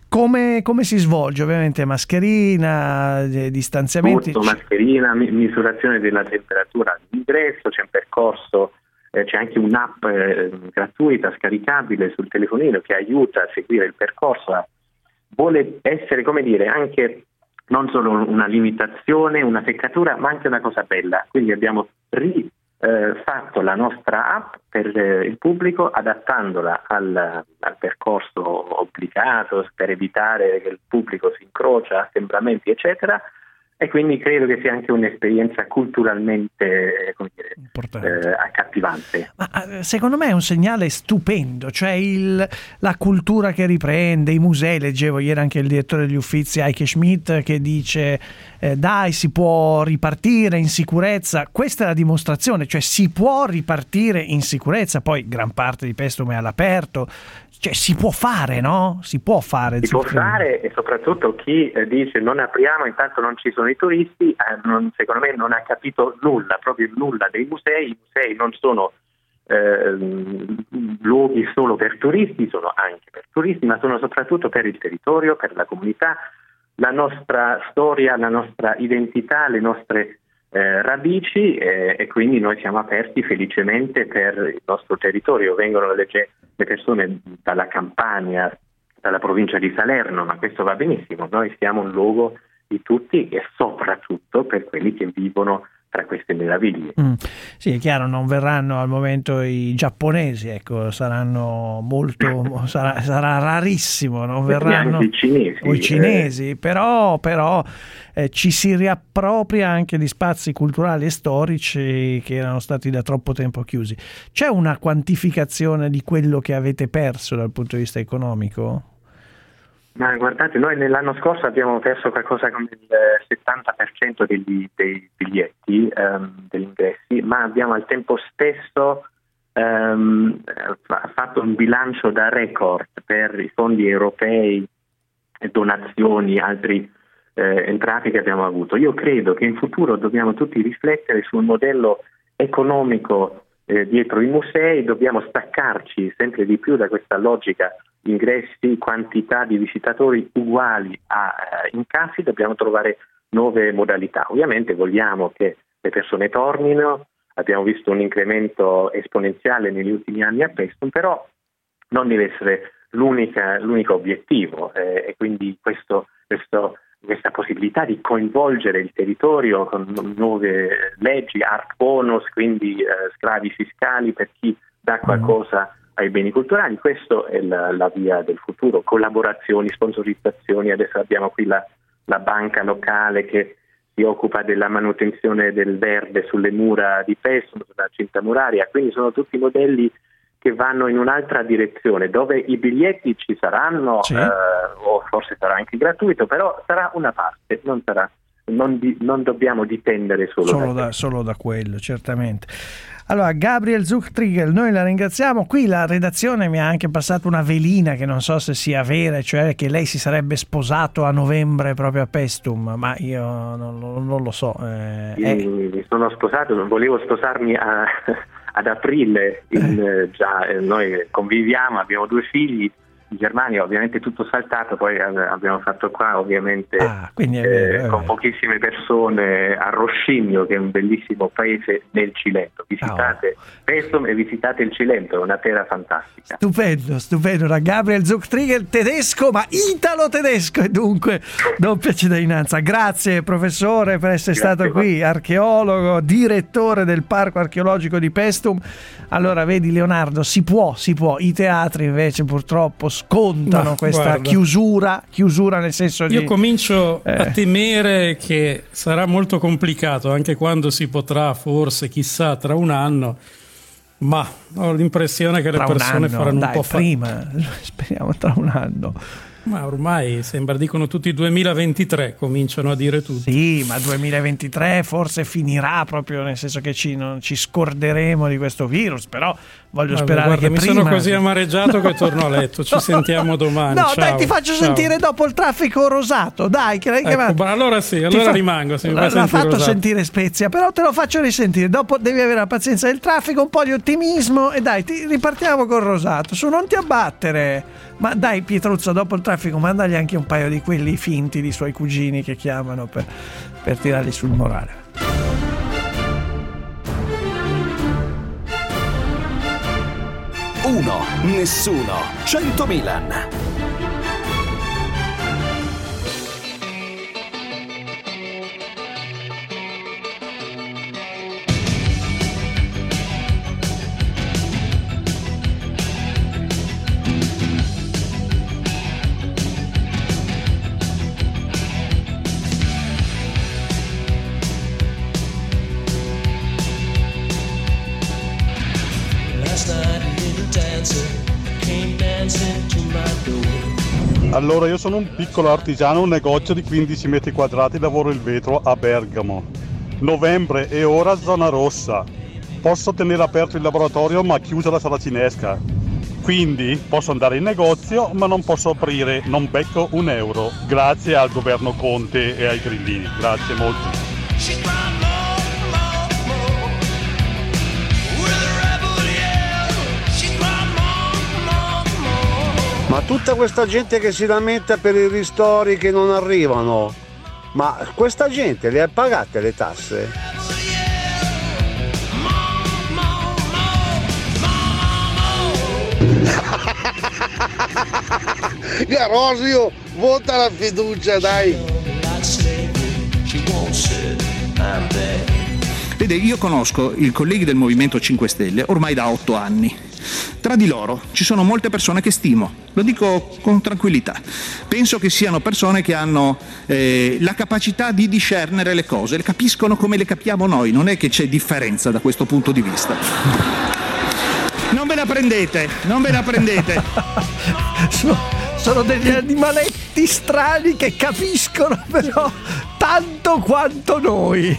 come, come si svolge? Ovviamente mascherina, eh, distanziamenti. Tutto, mascherina, mi- misurazione della temperatura all'ingresso, c'è un percorso, eh, c'è anche un'app eh, gratuita scaricabile sul telefonino che aiuta a seguire il percorso. Vuole essere, come dire, anche non solo una limitazione, una seccatura, ma anche una cosa bella. Quindi abbiamo ri Eh, fatto la nostra app per eh, il pubblico, adattandola al, al percorso obbligato per evitare che il pubblico si incrocia, assembramenti eccetera, e quindi credo che sia anche un'esperienza culturalmente, come dire, eh, accattivante. Ma secondo me è un segnale stupendo, cioè il, la cultura che riprende, i musei. Leggevo ieri anche il direttore degli Uffizi Heike Schmidt che dice eh, dai, si può ripartire in sicurezza. Questa è la dimostrazione, cioè si può ripartire in sicurezza. Poi gran parte di Paestum è all'aperto, cioè si può fare, no? Si può fare. Si può fare, e soprattutto chi eh, dice non apriamo, intanto non ci sono i turisti, eh, non, secondo me non ha capito nulla, proprio nulla dei musei. I musei non sono eh, luoghi solo per turisti, sono anche per turisti, ma sono soprattutto per il territorio, per la comunità, la nostra storia, la nostra identità, le nostre eh, radici, eh, e quindi noi siamo aperti felicemente per il nostro territorio. Vengono le, le persone dalla Campania, dalla provincia di Salerno, ma questo va benissimo, noi siamo un luogo di tutti e soprattutto per quelli che vivono tra queste meraviglie. Mm. Sì, è chiaro, non verranno al momento i giapponesi, ecco, saranno molto sarà, sarà rarissimo, non verranno i cinesi, o i cinesi, eh. però, però eh, ci si riappropria anche di spazi culturali e storici che erano stati da troppo tempo chiusi. C'è una quantificazione di quello che avete perso dal punto di vista economico? Ma guardate, noi nell'anno scorso abbiamo perso qualcosa come il settanta per cento degli, dei biglietti, um, degli ingressi, ma abbiamo al tempo stesso um, fatto un bilancio da record per i fondi europei, donazioni, altri eh, entrate che abbiamo avuto. Io credo che in futuro dobbiamo tutti riflettere su un modello economico eh, dietro i musei, dobbiamo staccarci sempre di più da questa logica ingressi, quantità di visitatori uguali a eh, incassi, dobbiamo trovare nuove modalità. Ovviamente vogliamo che le persone tornino, abbiamo visto un incremento esponenziale negli ultimi anni a Paestum, però non deve essere l'unica, l'unico obiettivo eh, e quindi questo, questo, questa possibilità di coinvolgere il territorio con nuove leggi, art bonus, quindi eh, sgravi fiscali per chi dà qualcosa ai beni culturali, questo è la, la via del futuro, collaborazioni, sponsorizzazioni. Adesso abbiamo qui la, la banca locale che si occupa della manutenzione del verde sulle mura di Paestum, sulla cinta muraria, quindi sono tutti modelli che vanno in un'altra direzione, dove i biglietti ci saranno, sì. eh, o forse sarà anche gratuito, però sarà una parte, non sarà, non, di, non dobbiamo dipendere solo, solo da, da solo da quello, certamente. Allora, Gabriel Zuchtriegel, noi la ringraziamo. Qui la redazione mi ha anche passato una velina che non so se sia vera, cioè che lei si sarebbe sposato a novembre proprio a Paestum, ma io non, non lo so. Eh, io è... mi sono sposato, non volevo sposarmi a, ad aprile, in, eh. già eh, noi conviviamo, abbiamo due figli. In Germania ovviamente tutto saltato, poi abbiamo fatto qua ovviamente ah, quindi è eh, vero, è con vero. pochissime persone a Roscigno, che è un bellissimo paese nel Cilento. Visitate oh. Paestum e visitate il Cilento, è una terra fantastica. Stupendo, stupendo. Da Gabriel Zuchtriegel, tedesco ma italo-tedesco, e dunque doppia cittadinanza. Grazie professore per essere Grazie stato qui, archeologo, direttore del Parco Archeologico di Paestum. Allora vedi Leonardo, si può, si può, i teatri invece purtroppo scontano Ma, questa guarda. chiusura, chiusura nel senso di... Io comincio eh. a temere che sarà molto complicato, anche quando si potrà, forse, chissà, tra un anno, ma ho l'impressione che tra le persone un anno, faranno dai, un po' fa- prima, speriamo tra un anno. Ma ormai sembra dicono tutti duemilaventitré, cominciano a dire tutti. Sì, ma duemilaventitré forse finirà proprio nel senso che ci, non, ci scorderemo di questo virus, però voglio Vabbè, sperare guarda, che mi prima... sono così amareggiato che torno a letto, ci sentiamo domani. No, ciao, dai, ti faccio ciao. sentire dopo il traffico rosato, dai, che l'hai Ecco, chiamato. ma allora sì, allora fa... rimango. Se mi L'ha fai fatto rosato. sentire Spezia, però te lo faccio risentire. Dopo devi avere la pazienza del traffico, un po' di ottimismo e dai, ti ripartiamo con Rosato. Su, non ti abbattere. Ma dai Pietruzzo, dopo il traffico mandagli anche un paio di quelli finti di suoi cugini che chiamano per, per tirarli sul morale. Uno, nessuno, cento Milan. Allora, io sono un piccolo artigiano, un negozio di quindici metri quadrati, lavoro il vetro a Bergamo. Novembre e ora zona rossa. Posso tenere aperto il laboratorio ma chiusa la sala cinesca. Quindi posso andare in negozio ma non posso aprire, non becco un euro. Grazie al governo Conte e ai grillini. Grazie molto. Ma tutta questa gente che si lamenta per i ristori che non arrivano, ma questa gente le ha pagate le tasse? Garosio, vota la fiducia, dai! Vede, io conosco i colleghi del Movimento cinque Stelle ormai da otto anni. Tra di loro ci sono molte persone che stimo, lo dico con tranquillità. Penso che siano persone che hanno eh, la capacità di discernere le cose, le capiscono come le capiamo noi, non è che c'è differenza da questo punto di vista. Non ve la prendete, non ve la prendete. Sono degli animaletti strani che capiscono però tanto quanto noi.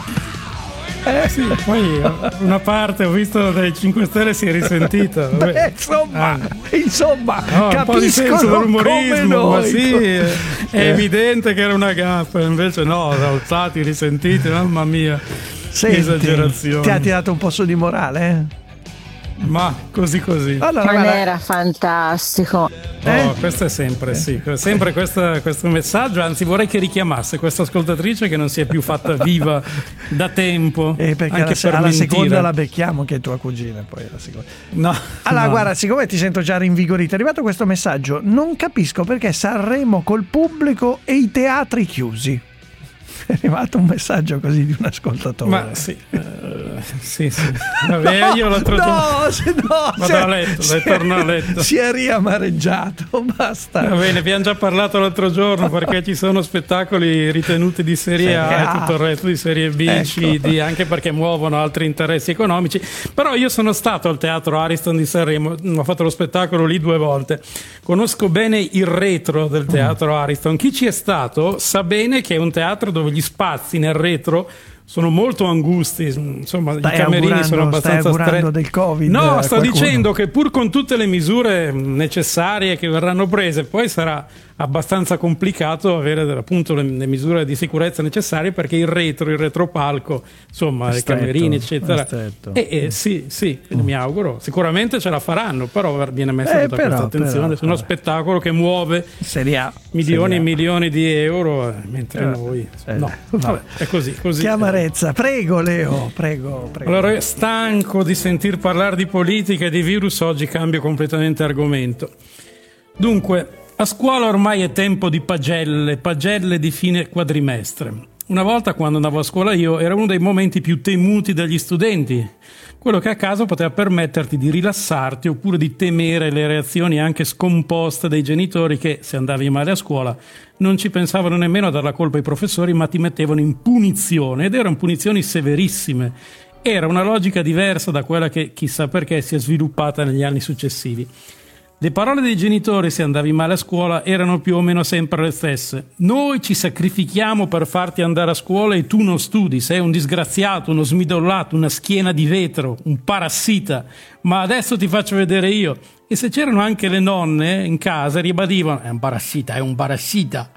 Eh sì, poi una parte ho visto dai cinque Stelle si è risentita. Beh, insomma, ah. insomma no, un po' di senso dell'umorismo, ma sì, è, è eh. evidente che era una gaffa, invece no, alzati, risentiti, mamma mia, Senti, esagerazione. Ti ha tirato un po' su di morale? Eh? Ma così così. Allora, non guarda... era fantastico. Eh? Oh, questo è sempre sì, sempre questa, questo messaggio, anzi vorrei che richiamasse questa ascoltatrice che non si è più fatta viva da tempo. Eh, perché anche alla, per alla mentire. seconda la becchiamo che è tua cugina poi alla seconda. No. Allora no. guarda, siccome ti sento già rinvigorito, è arrivato questo messaggio, non capisco perché Sanremo col pubblico e i teatri chiusi. È arrivato un messaggio così di un ascoltatore. Ma sì, uh, sì, sì. Vabbè, io l'altro no, giorno se no, vado a letto, si, torno a letto. Si è riamareggiato, basta. Va bene, abbiamo già parlato l'altro giorno perché ci sono spettacoli ritenuti di serie A, A e tutto il resto di serie B, ecco. C, D, anche perché muovono altri interessi economici. Però io sono stato al Teatro Ariston di Sanremo, ho fatto lo spettacolo lì due volte. Conosco bene il retro del Teatro Ariston. Chi ci è stato sa bene che è un teatro dove gli spazi nel retro sono molto angusti, insomma stai i camerini sono abbastanza stretti. Del Covid, no, sto qualcuno. dicendo che pur con tutte le misure necessarie che verranno prese, poi sarà abbastanza complicato avere appunto le, le misure di sicurezza necessarie, perché il retro, il retropalco, insomma, i camerini eccetera. E, e sì, sì, mi auguro, sicuramente ce la faranno, però viene messa eh, tutta però, questa attenzione però, su uno però. spettacolo che muove Serie A, milioni Serie e A. milioni di euro, vabbè, noi eh, no, vabbè, è così, così. Che amarezza, prego Leo, prego, prego. Allora, stanco di sentir parlare di politica e di virus, oggi cambio completamente argomento. Dunque, a scuola ormai è tempo di pagelle, pagelle di fine quadrimestre. Una volta, quando andavo a scuola io, era uno dei momenti più temuti dagli studenti, quello che a caso poteva permetterti di rilassarti oppure di temere le reazioni anche scomposte dei genitori che, se andavi male a scuola, non ci pensavano nemmeno a dar la colpa ai professori, ma ti mettevano in punizione, ed erano punizioni severissime. Era una logica diversa da quella che, chissà perché, si è sviluppata negli anni successivi. Le parole dei genitori, se andavi male a scuola, erano più o meno sempre le stesse. Noi ci sacrifichiamo per farti andare a scuola e tu non studi, sei un disgraziato, uno smidollato, una schiena di vetro, un parassita, ma adesso ti faccio vedere io. E se c'erano anche le nonne in casa, ribadivano, è un parassita, è un parassita.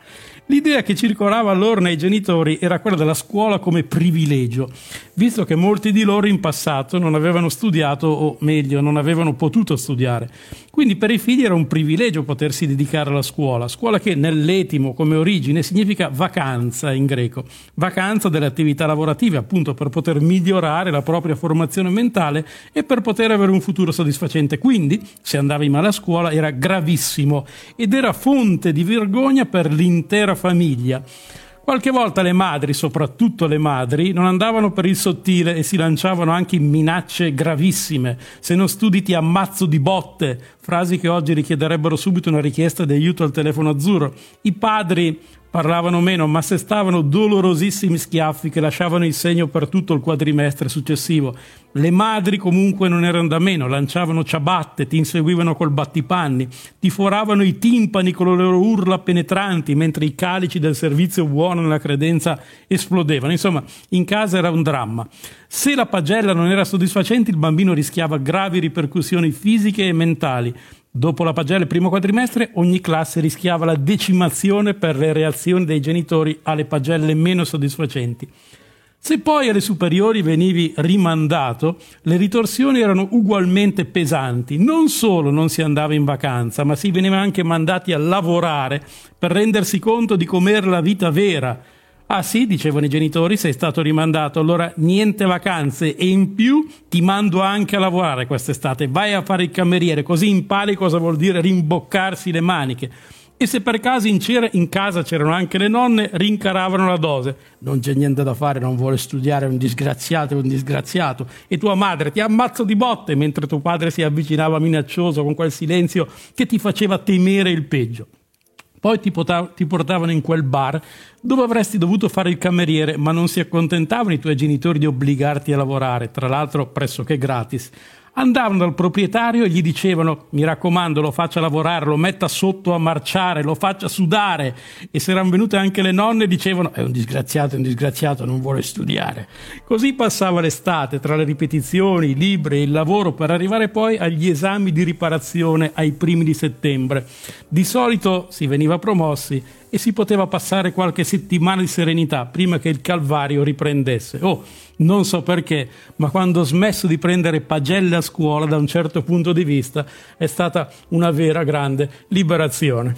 L'idea che circolava allora nei genitori era quella della scuola come privilegio, visto che molti di loro in passato non avevano studiato, o meglio, non avevano potuto studiare. Quindi per i figli era un privilegio potersi dedicare alla scuola, scuola che nell'etimo come origine significa vacanza in greco, vacanza delle attività lavorative, appunto per poter migliorare la propria formazione mentale e per poter avere un futuro soddisfacente. Quindi, se andavi male a scuola era gravissimo ed era fonte di vergogna per l'intera famiglia. Qualche volta le madri, soprattutto le madri, non andavano per il sottile e si lanciavano anche in minacce gravissime. Se non studi ti ammazzo di botte, frasi che oggi richiederebbero subito una richiesta di aiuto al telefono azzurro. I padri parlavano meno, ma assestavano dolorosissimi schiaffi che lasciavano il segno per tutto il quadrimestre successivo. Le madri comunque non erano da meno, lanciavano ciabatte, ti inseguivano col battipanni, ti foravano i timpani con le loro urla penetranti, mentre i calici del servizio buono nella credenza esplodevano. Insomma, in casa era un dramma. Se la pagella non era soddisfacente, il bambino rischiava gravi ripercussioni fisiche e mentali. Dopo la pagella del primo quadrimestre, ogni classe rischiava la decimazione per le reazioni dei genitori alle pagelle meno soddisfacenti. Se poi alle superiori venivi rimandato, le ritorsioni erano ugualmente pesanti. Non solo non si andava in vacanza, ma si veniva anche mandati a lavorare per rendersi conto di com'era la vita vera. Ah sì, dicevano i genitori, sei stato rimandato, allora niente vacanze e in più ti mando anche a lavorare quest'estate, vai a fare il cameriere, così impari cosa vuol dire rimboccarsi le maniche. E se per caso in, c'era, in casa c'erano anche le nonne, rincaravano la dose. Non c'è niente da fare, non vuole studiare, è un disgraziato, è un disgraziato. E tua madre ti ammazzo di botte, mentre tuo padre si avvicinava minaccioso con quel silenzio che ti faceva temere il peggio. Poi ti, potav- ti portavano in quel bar dove avresti dovuto fare il cameriere, ma non si accontentavano i tuoi genitori di obbligarti a lavorare, tra l'altro pressoché gratis. Andavano dal proprietario e gli dicevano: mi raccomando, lo faccia lavorare, lo metta sotto a marciare, lo faccia sudare. E se erano venute anche le nonne dicevano: è un disgraziato, è un disgraziato, non vuole studiare. Così passava l'estate tra le ripetizioni, i libri e il lavoro, per arrivare poi agli esami di riparazione ai primi di settembre. Di solito si veniva promossi e si poteva passare qualche settimana di serenità prima che il calvario riprendesse. Oh, non so perché, ma quando ho smesso di prendere pagelle a scuola, da un certo punto di vista, è stata una vera grande liberazione.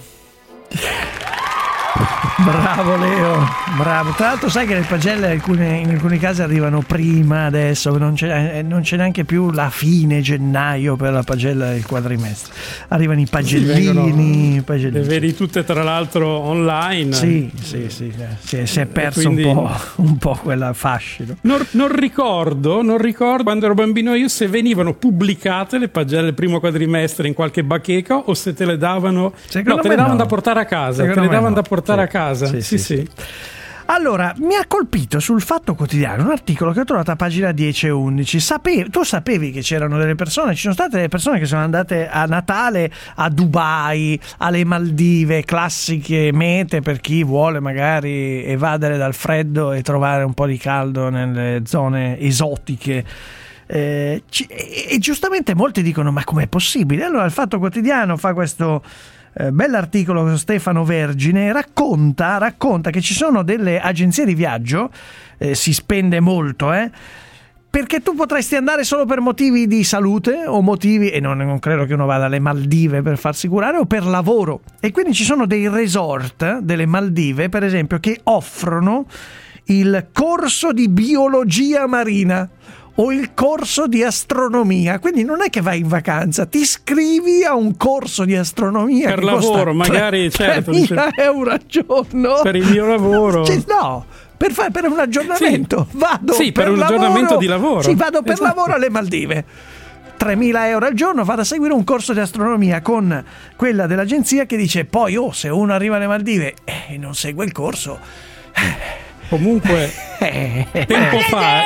Bravo Leo, bravo. Tra l'altro sai che le pagelle in alcuni, in alcuni casi arrivano prima adesso, non c'è, non c'è neanche più la fine gennaio per la pagella del quadrimestre. Arrivano i pagellini, pagellini. Le vedi tutte tra l'altro online. Sì, sì, sì, si è, si è perso Quindi, un po', un po' quella fascino. Non, non ricordo, non ricordo quando ero bambino io se venivano pubblicate le pagelle del primo quadrimestre in qualche bacheca o se te le davano, Secondo no, te me le davano no. da portare a casa, Secondo te le me davano no. da portare Sì. a casa. Sì, Sì, sì, sì. sì. Allora, mi ha colpito sul Fatto Quotidiano un articolo che ho trovato a pagina dieci e undici. Sapevi, tu sapevi che c'erano delle persone, ci sono state delle persone che sono andate a Natale a Dubai, alle Maldive, classiche mete per chi vuole magari evadere dal freddo e trovare un po' di caldo nelle zone esotiche. Eh, ci, e, e giustamente molti dicono: ma com'è possibile? Allora il Fatto Quotidiano fa questo Eh, bell'articolo con Stefano Vergine, racconta, racconta che ci sono delle agenzie di viaggio, eh, si spende molto, eh, perché tu potresti andare solo per motivi di salute o motivi, e non, non credo che uno vada alle Maldive per farsi curare, o per lavoro. E quindi ci sono dei resort delle Maldive, per esempio, che offrono il corso di biologia marina o il corso di astronomia, quindi non è che vai in vacanza, ti iscrivi a un corso di astronomia Per che lavoro, costa magari, certo, tremila euro al giorno. Per il mio lavoro. Cioè, no, per, fare, per un aggiornamento. Sì. Vado Sì, per, per un lavoro, aggiornamento di lavoro. Sì, vado per Esatto. lavoro alle Maldive. tremila euro al giorno, vado a seguire un corso di astronomia con quella dell'agenzia che dice: poi oh, se uno arriva alle Maldive e eh, non segue il corso, comunque tempo fa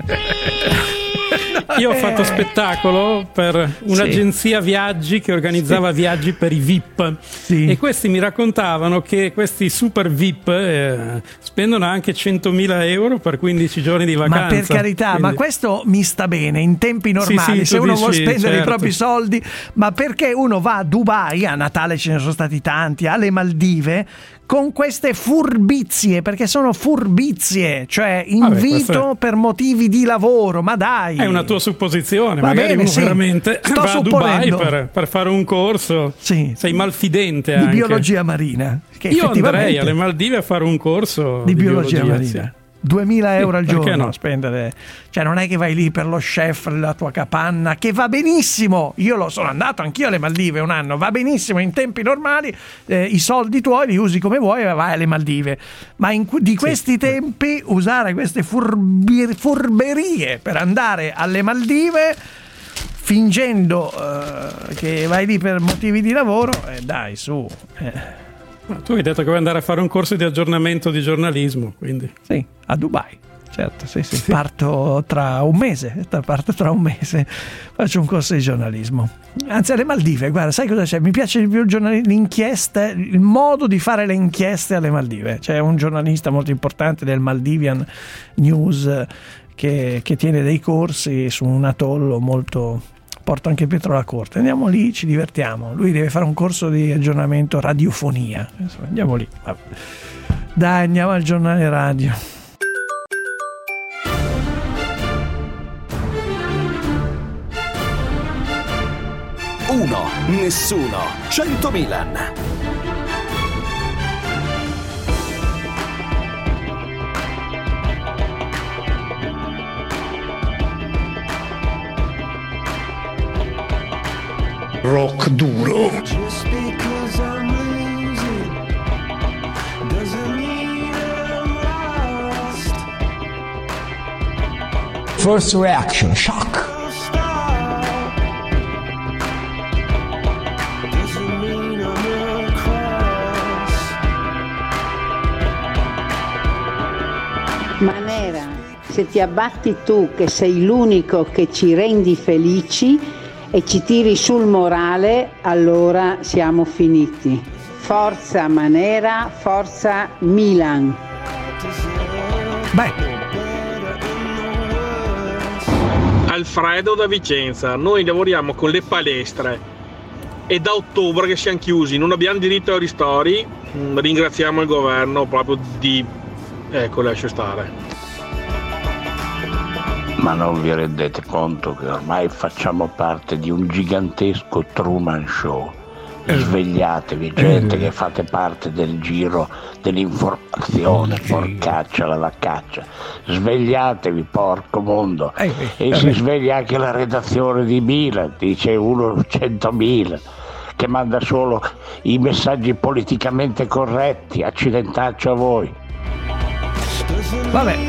io ho fatto spettacolo per un'agenzia viaggi che organizzava sì. viaggi per i V I P sì. e questi mi raccontavano che questi super V I P eh, spendono anche centomila euro per quindici giorni di vacanza. Ma per carità, Quindi... ma questo mi sta bene in tempi normali, sì, sì, se uno dici, vuole spendere certo. i propri soldi, ma perché uno va a Dubai, a Natale ce ne sono stati tanti, alle Maldive, con queste furbizie, perché sono furbizie, cioè invito Vabbè, è... per motivi di lavoro, ma dai. È una tua supposizione, Va magari bene, uno sì. veramente Sto va a Dubai supponendo. per, per fare un corso, sì. sei malfidente Di anche. biologia marina. Che Io andrei effettivamente... alle Maldive a fare un corso di, di, biologia, biologia marina. duemila euro al Sì, perché giorno no? spendere, cioè non è che vai lì per lo chef, la tua capanna, che va benissimo, io lo sono andato anch'io alle Maldive un anno, va benissimo in tempi normali, eh, i soldi tuoi li usi come vuoi e vai alle Maldive, ma in, di questi sì. tempi usare queste furbi, furberie per andare alle Maldive fingendo uh, che vai lì per motivi di lavoro, eh, dai su eh. Ma tu hai detto che vuoi andare a fare un corso di aggiornamento di giornalismo, quindi sì, a Dubai. Certo, sì, sì. Parto tra un mese, parto tra un mese, faccio un corso di giornalismo. Anzi, alle Maldive, guarda, sai cosa c'è? Mi piace di più il giornalismo, l'inchiesta, il modo di fare le inchieste alle Maldive. C'è un giornalista molto importante del Maldivian News che, che tiene dei corsi su un atollo molto... porto anche Pietro alla corte, andiamo lì, ci divertiamo. Lui deve fare un corso di aggiornamento radiofonia. Insomma, andiamo lì. Vabbè. Dai, andiamo al giornale radio. Uno, nessuno, cento Milan. Rock duro. First reaction, shock. Manera, se ti abbatti tu che sei l'unico che ci rendi felici e ci tiri sul morale, allora siamo finiti. Forza Manera, forza Milan. Beh. Alfredo da Vicenza, noi lavoriamo con le palestre e da ottobre che siamo chiusi, non abbiamo diritto ai ristori, ringraziamo il governo proprio di... ecco, lascio stare. Ma non vi rendete conto che ormai facciamo parte di un gigantesco Truman Show? Svegliatevi, gente che fate parte del giro dell'informazione, porcaccia la vaccaccia. Svegliatevi, porco mondo. E si sveglia anche la redazione di Milan, dice uno centomila, che manda solo i messaggi politicamente corretti. Accidentaccio a voi. Vabbè.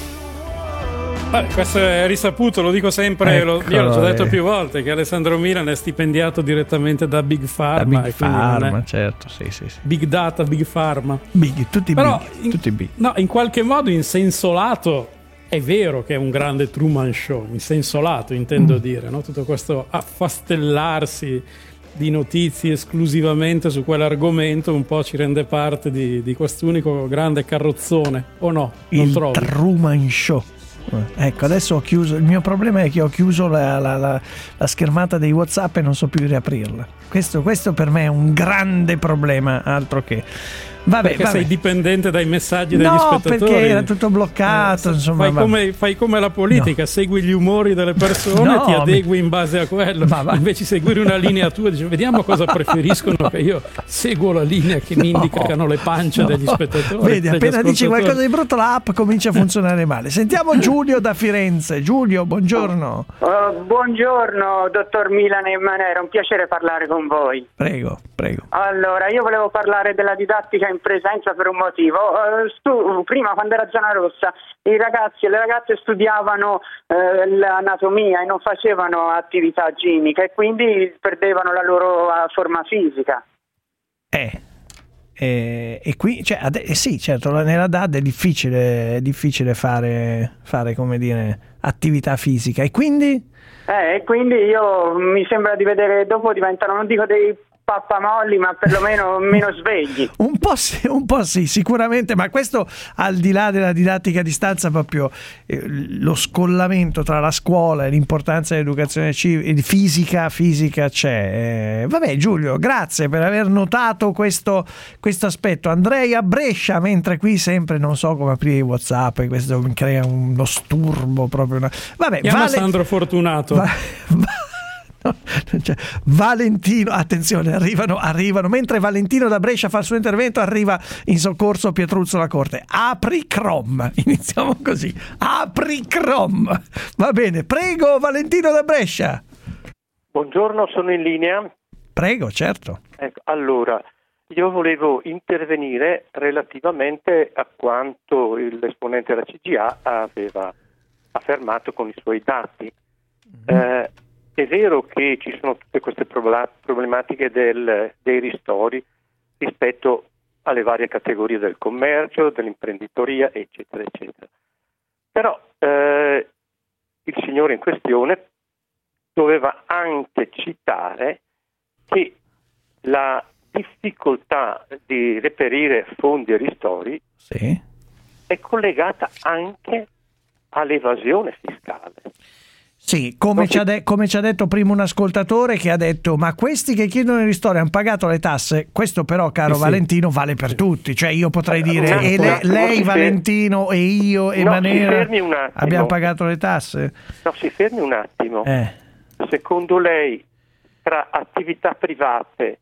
Vabbè, questo è risaputo, lo dico sempre, Ecco, lo, io l'ho già detto eh. più volte, che Alessandro Milan è stipendiato direttamente da Big Pharma. Da Big e quindi non Pharma, è certo, sì, sì, sì. Big Data, Big Pharma. Big, tutti Però big, in, tutti big. No, in qualche modo, in senso lato, è vero che è un grande Truman Show, in senso lato intendo mm. dire, no? Tutto questo affastellarsi di notizie esclusivamente su quell'argomento un po' ci rende parte di, di quest'unico grande carrozzone, o no? Non Il trovi? Truman Show. Ecco, adesso ho chiuso. Il mio problema è che ho chiuso la, la, la, la schermata dei WhatsApp e non so più riaprirla. Questo, questo per me è un grande problema, altro che. Vabbè, perché vabbè. sei dipendente dai messaggi degli no, spettatori. perché era tutto bloccato. Eh, insomma, fai, come, fai come la politica, no. segui gli umori delle persone, no, ti adegui mi... in base a quello. Invece seguire una linea tua, dici, vediamo cosa preferiscono, che io seguo la linea che no, mi indicano le pance no. degli spettatori. Vedi, appena dici qualcosa di brutto, l'app comincia a funzionare male. Sentiamo Giulio da Firenze. Giulio, buongiorno. Uh, buongiorno, dottor Milan e Manera, un piacere parlare con voi. Prego, prego. Allora, io volevo parlare della didattica in presenza per un motivo. Uh, stu- prima, quando era zona rossa, i ragazzi e le ragazze studiavano uh, l'anatomia e non facevano attività ginnica e quindi perdevano la loro uh, forma fisica. Eh. E, e qui, cioè, ade- eh sì, certo, nella D A D è difficile, è difficile fare, fare, come dire, attività fisica. E quindi? Eh, e quindi io mi sembra di vedere, dopo diventano, non dico dei pappamolli, ma perlomeno meno svegli. Un po' sì, un po' sì, sicuramente, ma questo al di là della didattica a distanza, proprio eh, lo scollamento tra la scuola e l'importanza dell'educazione civica, fisica, fisica c'è. Eh, vabbè Giulio, grazie per aver notato questo, questo aspetto. Andrei a Brescia, mentre qui sempre non so come aprire i WhatsApp, questo mi crea uno sturbo proprio. Una... Vabbè, chiama vale... Sandro Fortunato. Va... Va... No, cioè, Valentino, attenzione, arrivano, arrivano mentre Valentino da Brescia fa il suo intervento, arriva in soccorso Pietruzzo La Corte. Apri Chrome, iniziamo così. Apri Chrome, va bene, prego Valentino da Brescia. Buongiorno, sono in linea. Prego, certo. Ecco, allora, io volevo intervenire relativamente a quanto l'esponente della C G A aveva affermato con i suoi dati. Mm-hmm. Eh, È vero che ci sono tutte queste problematiche del, dei ristori rispetto alle varie categorie del commercio, dell'imprenditoria, eccetera, eccetera. Però eh, il signore in questione doveva anche citare che la difficoltà di reperire fondi e ristori sì. è collegata anche all'evasione fiscale. Sì, come ci, ha de- come ci ha detto prima un ascoltatore che ha detto ma questi che chiedono i ristori hanno pagato le tasse. Questo però, caro sì, Valentino, vale per tutti, cioè io potrei dire attimo, e le- lei Valentino e io e no, Manera un abbiamo pagato le tasse. No, si fermi un attimo. Eh. Secondo lei tra attività private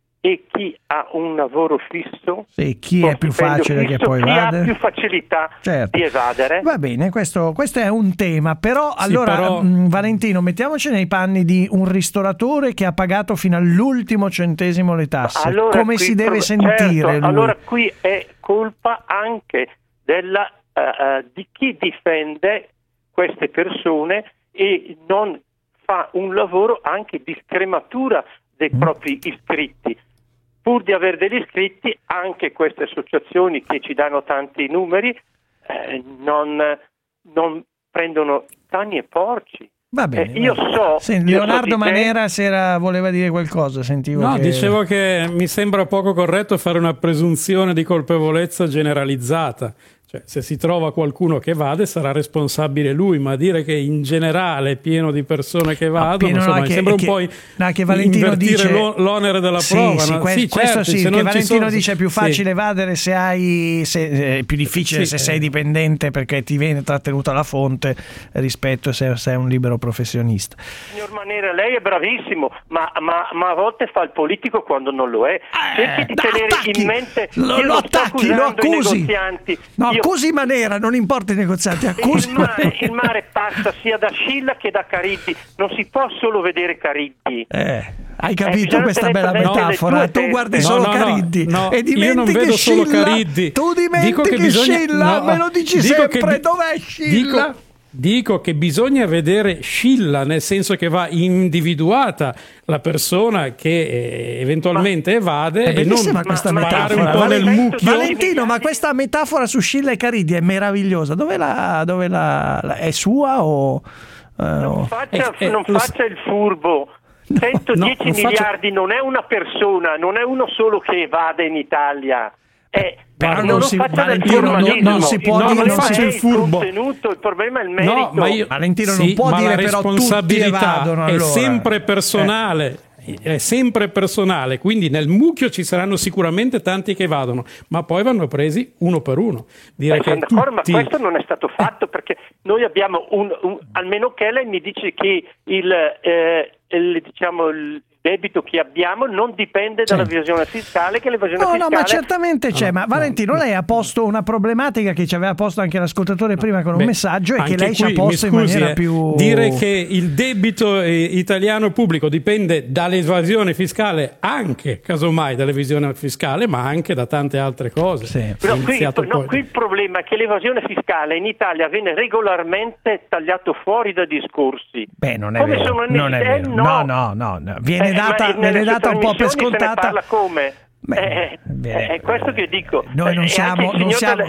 e chi ha un lavoro fisso, sì, chi è più facile fisso, che poi chi evade? ha più facilità certo. di evadere. Va bene, questo, questo è un tema, però sì, allora però... mh, Valentino, mettiamoci nei panni di un ristoratore che ha pagato fino all'ultimo centesimo le tasse. Allora, come si deve pro... sentire certo, lui? Allora qui è colpa anche della, uh, uh, di chi difende queste persone e non fa un lavoro anche di scrematura dei mm. propri iscritti. Pur di avere degli iscritti, anche queste associazioni che ci danno tanti numeri eh, non, non prendono cani e porci. Va bene. Eh, io so. Sì, io Leonardo so Manera si era, voleva dire qualcosa. Sentivo no, che... dicevo che mi sembra poco corretto fare una presunzione di colpevolezza generalizzata. Cioè, se si trova qualcuno che evade sarà responsabile lui, ma dire che in generale è pieno di persone che evadono, no, insomma, no, mi che, sembra che, un po' no, che Valentino dice l'onere della sì, prova. Sì, no? que- sì, questo certo, sì, se che Valentino sono... dice è più facile sì. evadere se hai se, è più difficile sì, se sei dipendente perché ti viene trattenuta la fonte rispetto a se sei un libero professionista. Signor Manera, lei è bravissimo, ma, ma, ma a volte fa il politico quando non lo è. Cerchi di tenere attacchi. in mente lo, io lo attacchi, lo accusi. I negozianti. No, io... accusi Manera, non importa i negozianti, accusi il mare, il mare passa sia da Scilla che da Cariddi, non si può solo vedere Cariddi. Eh, hai capito eh, questa bella metafora? Tu guardi no, solo no, Cariddi no, e dimentichi io non vedo Scilla, solo Cariddi. tu dimentichi dico che bisogna, Scilla, no, me lo dici dico sempre, che, dov'è Scilla? Dico, dico che bisogna vedere Scilla, nel senso che va individuata la persona che eh, eventualmente ma, evade e non questa ma, metafora un po' Valentino, nel mucchio. Valentino, ma questa metafora su Scilla e Cariddi è meravigliosa. Dove la, dove la, la è sua o uh, non faccia, eh, eh, non faccia il furbo. centodieci no, non miliardi faccio... non è una persona, non è uno solo che evade in Italia. Eh, però non, non, non si, faccia del Valentino, non, non si può il dire non non è si... il contenuto, il problema è il merito. No, ma io, Valentino sì, non può ma dire la però tutti responsabilità evadono, è allora. sempre personale. Eh. È sempre personale, quindi nel mucchio ci saranno sicuramente tanti che vadono, ma poi vanno presi uno per uno. Dire Beh, che tutti... ma questo non è stato fatto perché noi abbiamo un, un almeno che lei mi dice che il, eh, il diciamo il debito che abbiamo non dipende sì. dall'evasione fiscale, che l'evasione no, fiscale no, ma certamente c'è, no, ma Valentino no, lei ha posto una problematica che ci aveva posto anche l'ascoltatore prima con un Beh, messaggio e che lei qui, ci ha posto scusi, in maniera eh, più dire che il debito eh, italiano pubblico dipende dall'evasione fiscale, anche casomai dall'evasione fiscale, ma anche da tante altre cose. Sì. Però qui, no, poi... qui il problema è che l'evasione fiscale in Italia viene regolarmente tagliato fuori da discorsi. Beh, non è Come vero, sono non è eh, vero. no. No, no, no, viene eh, data, viene data un po' per scontata. Se ne parla come? Beh, eh, beh, è questo che dico. Noi non eh, siamo, non siamo, della...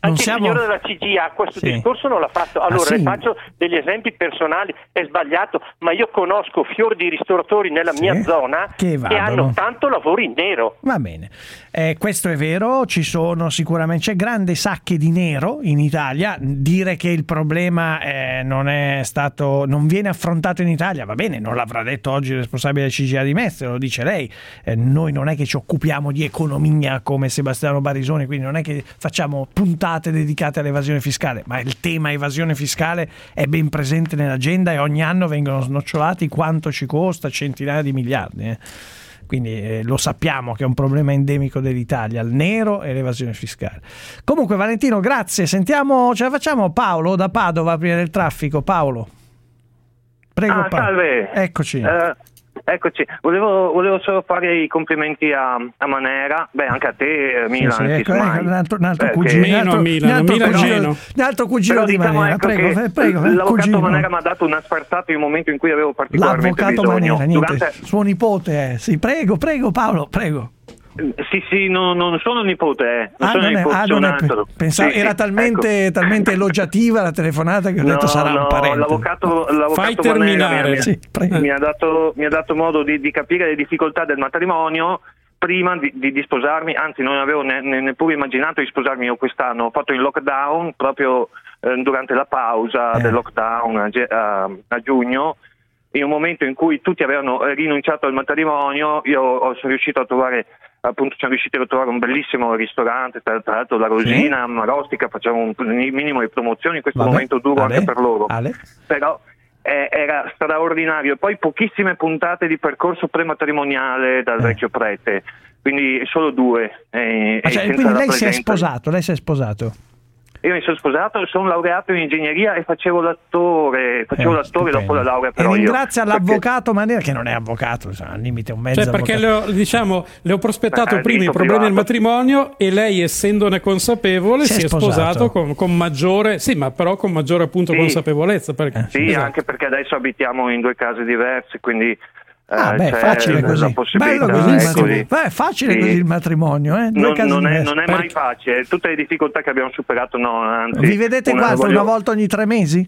Anche siamo... il signore della C G A questo sì. discorso non l'ha fatto. Allora, ah, sì? le faccio degli esempi personali, è sbagliato, ma io conosco fior di ristoratori nella sì. mia zona che, che hanno tanto lavoro in nero. Va bene, eh, questo è vero, ci sono sicuramente, c'è grande sacche di nero in Italia. Dire che il problema eh, non è stato, non viene affrontato in Italia, va bene, non l'avrà detto oggi il responsabile del C G A di Mestre, lo dice lei. Eh, noi non è che ci occupiamo di economia come Sebastiano Barisoni, quindi non è che facciamo puntate dedicate all'evasione fiscale, ma il tema evasione fiscale è ben presente nell'agenda e ogni anno vengono snocciolati quanto ci costa, centinaia di miliardi. Eh. Quindi eh, lo sappiamo che è un problema endemico dell'Italia, il nero e l'evasione fiscale. Comunque Valentino, grazie. Sentiamo, ce la facciamo Paolo da Padova prima del traffico. Paolo. Prego ah, Paolo. Salve. Eccoci. Uh, eccoci. Volevo, volevo solo fare i complimenti a, a Manera, beh anche a te Milan. Sì, sì, ecco, ecco, un altro, un altro eh, cugino, che... un altro, Milan, un altro Milan, cugino, Milan. un altro cugino Però di diciamo, Manera. ecco, Prego, che prego, l'avvocato cugino. Manera mi ha dato una sferzata in un momento in cui avevo particolarmente L'avvocato bisogno. Manera, niente, Durante... suo nipote, eh. Sì, prego, prego Paolo, prego. Sì, sì, no, non sono nipote, eh. non ah, sono non è, nipote, ah, sono non un è, altro. pensavo, sì, era sì, talmente, ecco. talmente elogiativa la telefonata che ho detto no, sarà no, un parente. L'avvocato, l'avvocato Fai Manera terminare. mi, sì, mi, ha dato, mi ha dato modo di, di capire le difficoltà del matrimonio prima di, di, di sposarmi, anzi non avevo ne, ne, neppure immaginato di sposarmi io quest'anno. Ho fatto il lockdown proprio eh, durante la pausa eh. del lockdown a, a, a giugno, in un momento in cui tutti avevano rinunciato al matrimonio. Io ho, sono riuscito a trovare, appunto siamo riusciti a trovare un bellissimo ristorante, tra, tra l'altro la Rosina, sì. Marostica, facciamo un minimo di promozioni in questo Vabbè. momento duro Ale. anche per loro. Ale. Però eh, era straordinario. Poi pochissime puntate di percorso prematrimoniale dal eh. vecchio prete, quindi solo due. Eh, Ma cioè, senza quindi la lei si è presenza. sposato, lei si è sposato. Io mi sono sposato, sono laureato in ingegneria e facevo l'attore, facevo Eh, l'attore stupendo. dopo la laurea E però io. ringrazia Perché- l'avvocato Manera, che non è avvocato, al limite un mezzo Cioè, perché le avvocato. ho, diciamo, le ho prospettato Eh, prima i diritto problemi del privato. matrimonio e lei, essendone consapevole, Si è si è sposato, sposato. con, con maggiore, sì, ma però con maggiore appunto Sì. consapevolezza. Perché, Sì, esatto. anche perché adesso abitiamo in due case diverse, quindi eh, Ah, beh, c'è facile la così. possibilità. Bello così il ecco, matrimonio. di- Beh, facile Sì. così il matrimonio, eh? Due Non, case non è, diverse. non è mai facile, tutte le difficoltà che abbiamo superato, no, anzi. Vi vedete una, quanto? voglio- Una volta ogni tre mesi?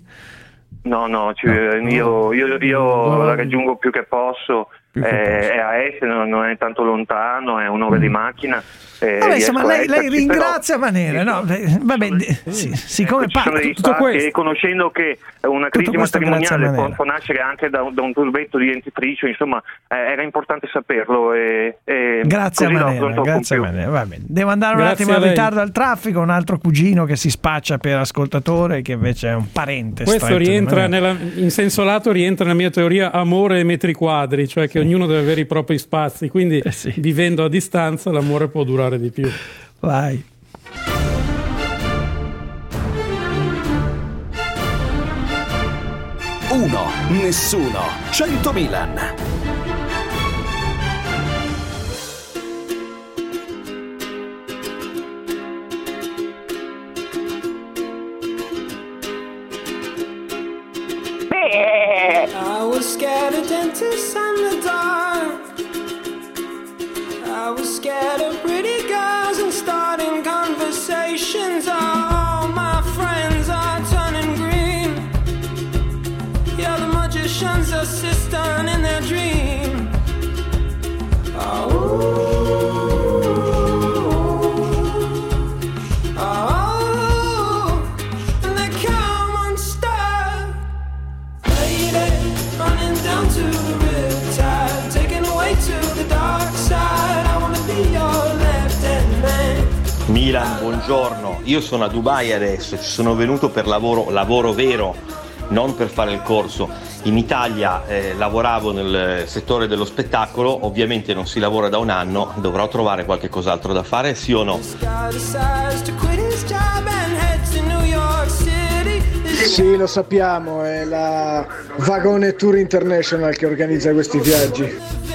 No, no, ci- io, io, io la raggiungo più che posso. Più che è, posso. è a est, non, non è tanto lontano, è un'ora di macchina. eh, Vabbè, riesco insomma, a lei, lei esserci, ringrazia Manera, no? Eh, Vabbè, eh, sì, siccome Ci sono parla dei tutto fatti, questo. e conoscendo che una crisi questo grazie a matrimoniale può, Manera. può nascere anche da, un- da un turbetto di dentifricio, insomma, eh, era importante saperlo. E, e Grazie a così l'ho Manera, affrontato grazie a con più. Manera. Va bene. Devo andare un Grazie attimo a in lei. ritardo al traffico. Un altro cugino che si spaccia per ascoltatore, che invece è un parente. Questo stretto di rientra Manera. nella, in senso lato rientra nella mia teoria amore e metri quadri, cioè che ognuno deve avere i propri spazi, quindi Eh sì. vivendo a distanza l'amore può durare di più. Vai. Uno, nessuno, cento Milan. I was scared of dentists and the dark. I was scared of pretty girls and starting conversations. All my friends are turning green. Yeah, the magician's assistant in their dream. Oh, oh, and they come unstuck. Lady, running down to the riptide, taken away to the dark side. I wanna be your left-hand man. Milan, buongiorno. Io sono a Dubai adesso, ci sono venuto per lavoro, lavoro vero, non per fare il corso. In Italia eh, lavoravo nel settore dello spettacolo, ovviamente non si lavora da un anno, dovrò trovare qualche cos'altro da fare, sì o no? This guy decides to quit his job and head to New York City. Sì, lo sappiamo, è la Vagone Tour International che organizza questi viaggi.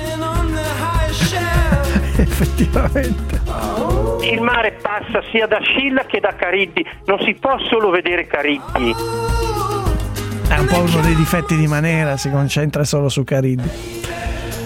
Effettivamente. Il mare passa sia da Scilla che da Cariddi, non si può solo vedere Cariddi. È un po' uno dei difetti di Manera, si concentra solo su Cariddi.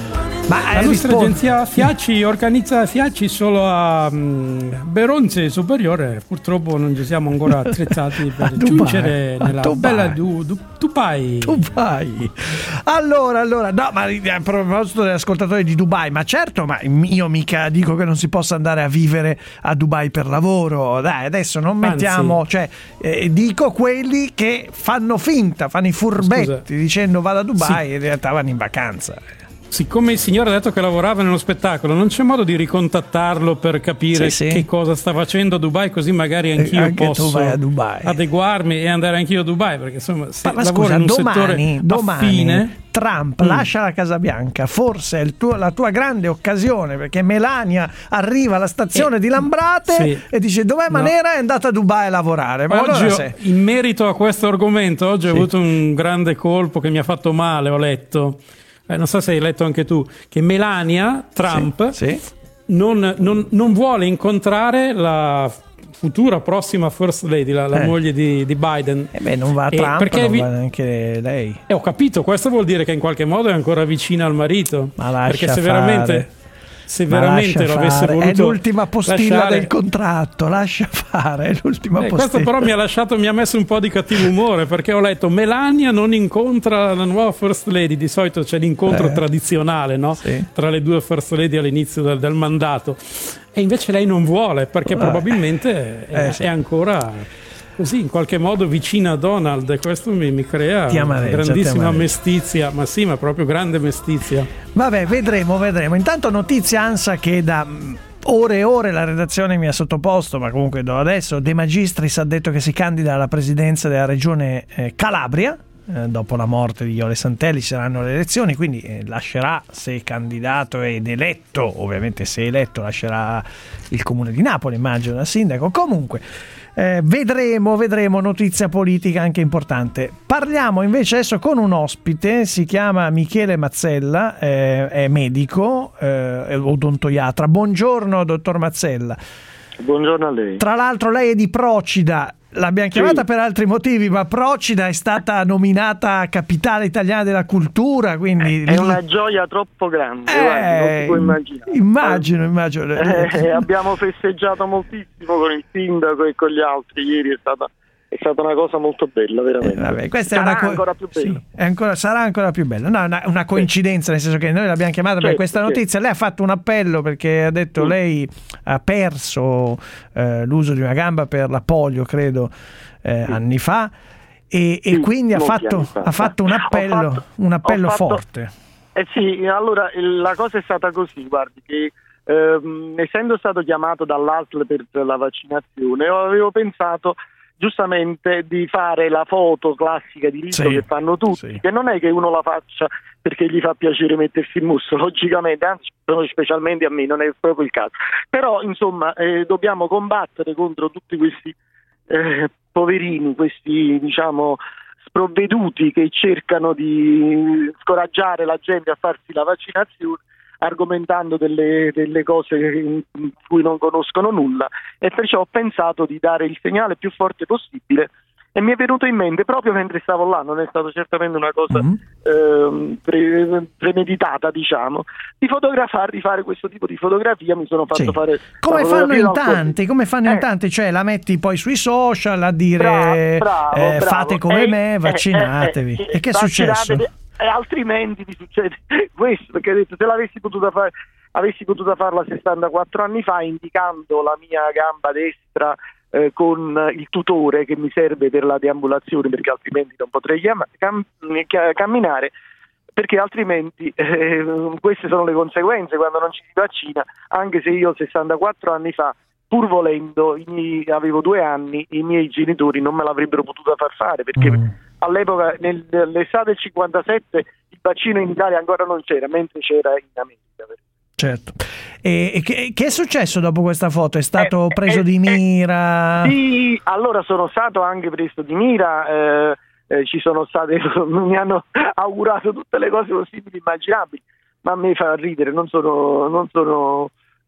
Ma la nostra rispondo... agenzia Fiacci organizza Fiacci solo a um, Beronze Superiore. Purtroppo non ci siamo ancora attrezzati per giungere nella Dubai. bella du, du, Dubai. Dubai. Allora, allora, no, ma a proposito degli ascoltatori di Dubai, ma certo, ma io mica dico che non si possa andare a vivere a Dubai per lavoro. Dai, adesso non mettiamo, Anzi. cioè, eh, dico quelli che fanno finta, fanno i furbetti Scusa. dicendo vado a Dubai Sì. e in realtà vanno in vacanza. Siccome il signore ha detto che lavorava nello spettacolo, non c'è modo di ricontattarlo per capire Sì, sì. che cosa sta facendo a Dubai, così magari Eh, anch'io anche tu posso vai a Dubai. adeguarmi e andare anch'io a Dubai, perché insomma se Ma, ma lavoro scusa, in un domani, settore domani affine, Trump Mm. lascia la Casa Bianca, forse è il tuo- la tua grande occasione, perché Melania arriva alla stazione Eh, di Lambrate sì. e dice dov'è No. Manera? È andata a Dubai a lavorare. Ma oggi allora ho- se- in merito a questo argomento, oggi Sì. ho avuto un grande colpo che mi ha fatto male, ho letto, eh, non so se hai letto anche tu, che Melania Trump Sì, sì. Non, non- non vuole incontrare la futura prossima First Lady, la, la Eh. moglie di, di Biden. Eh beh, non va a E Trump, perché non vi- va neanche lei. Eh, ho capito, questo vuol dire che in qualche modo è ancora vicina al marito. Ma lascia perché se fare. veramente, se Ma veramente lascia lo avesse fare. voluto È l'ultima postilla lasciare- del contratto, lascia fare, è l'ultima Eh, postilla. questo però mi ha lasciato, mi ha messo un po' di cattivo umore, perché ho letto Melania non incontra la nuova First Lady. Di solito c'è l'incontro Eh. tradizionale, no? Sì. Tra le due First Lady all'inizio del, del mandato, e invece lei non vuole, perché Eh. probabilmente è, Eh, sì. è ancora così in qualche modo vicina a Donald, e questo mi, mi crea Ti amareggia, ti grandissima amareggia. mestizia, ma sì, ma proprio grande mestizia. Vabbè, vedremo, vedremo. Intanto notizia ANSA che da mm, ore e ore la redazione mi ha sottoposto, ma comunque do adesso, De Magistris ha detto che si candida alla presidenza della regione eh, Calabria. Eh, dopo la morte di Iole Santelli ci saranno le elezioni, quindi eh, lascerà, se candidato ed eletto, ovviamente se eletto lascerà il comune di Napoli, immagino, da sindaco. Comunque eh, vedremo, vedremo, notizia politica anche importante. Parliamo invece adesso con un ospite, si chiama Michele Mazzella, eh, è medico, eh, è odontoiatra. Buongiorno dottor Mazzella. Buongiorno a lei. Tra l'altro lei è di Procida, l'abbiamo chiamata Sì. per altri motivi, ma Procida è stata nominata capitale italiana della cultura, quindi È lì- una gioia troppo grande, Eh, guardi, non si può immaginare. immagino, immagino. Eh, abbiamo festeggiato moltissimo con il sindaco e con gli altri ieri, è stata, è stata una cosa molto bella, veramente. Eh, vabbè, questa Sarà è una co- ancora più bella. sì, è ancora- sarà ancora più bella. No, è una, una coincidenza, nel senso che noi l'abbiamo chiamata per Certo, questa certo. notizia. Lei ha fatto un appello perché ha detto Mm. lei ha perso eh, l'uso di una gamba per la polio, credo, eh, anni fa. E, e Sì, quindi ha molti fatto, anni fa. ha fatto un Ho appello, fatto- un appello ho fatto- forte. Eh sì, allora il- la cosa è stata così, guardi, che ehm, essendo stato chiamato dall'A S L per la vaccinazione, io avevo pensato giustamente di fare la foto classica di rito Sì, che fanno tutti, sì. che non è che uno la faccia perché gli fa piacere mettersi in mostro, logicamente, anzi specialmente a me non è proprio il caso, però insomma eh, dobbiamo combattere contro tutti questi eh, poverini, questi diciamo sprovveduti che cercano di scoraggiare la gente a farsi la vaccinazione argomentando delle, delle cose in cui non conoscono nulla, e perciò ho pensato di dare il segnale più forte possibile, e mi è venuto in mente proprio mentre stavo là, non è stato certamente una cosa Mm. ehm, pre- premeditata, diciamo, di fotografare, di fare questo tipo di fotografia. Mi sono fatto Sì. fare Come la fanno fotografia in dal tanti, come fanno in Eh. tanti, cioè la metti poi sui social a dire Bravo, bravo, eh, bravo. fate come Eh, me, eh, vaccinatevi. eh, eh, E che è successo? vaccinatevi, E altrimenti vi succede questo, perché ho detto, se l'avessi potuta fare, avessi potuto farla sessantaquattro anni fa, indicando la mia gamba destra eh, con il tutore che mi serve per la deambulazione, perché altrimenti non potrei chiama- cam- chia- camminare, perché altrimenti eh, queste sono le conseguenze quando non ci si vaccina, anche se io sessantaquattro anni fa, pur volendo, i miei- avevo due anni, i miei genitori non me l'avrebbero potuta far fare, perché Mm. all'epoca, nel- nell'estate del cinquantasette, il vaccino in Italia ancora non c'era, mentre c'era in America. Certo. E, e che, che è successo dopo questa foto? È stato Eh, preso eh, di eh, mira? Sì, allora sono stato anche preso di mira, eh, eh, ci sono state, mi hanno augurato tutte le cose possibili e immaginabili, ma a me fa ridere, non sono, non sono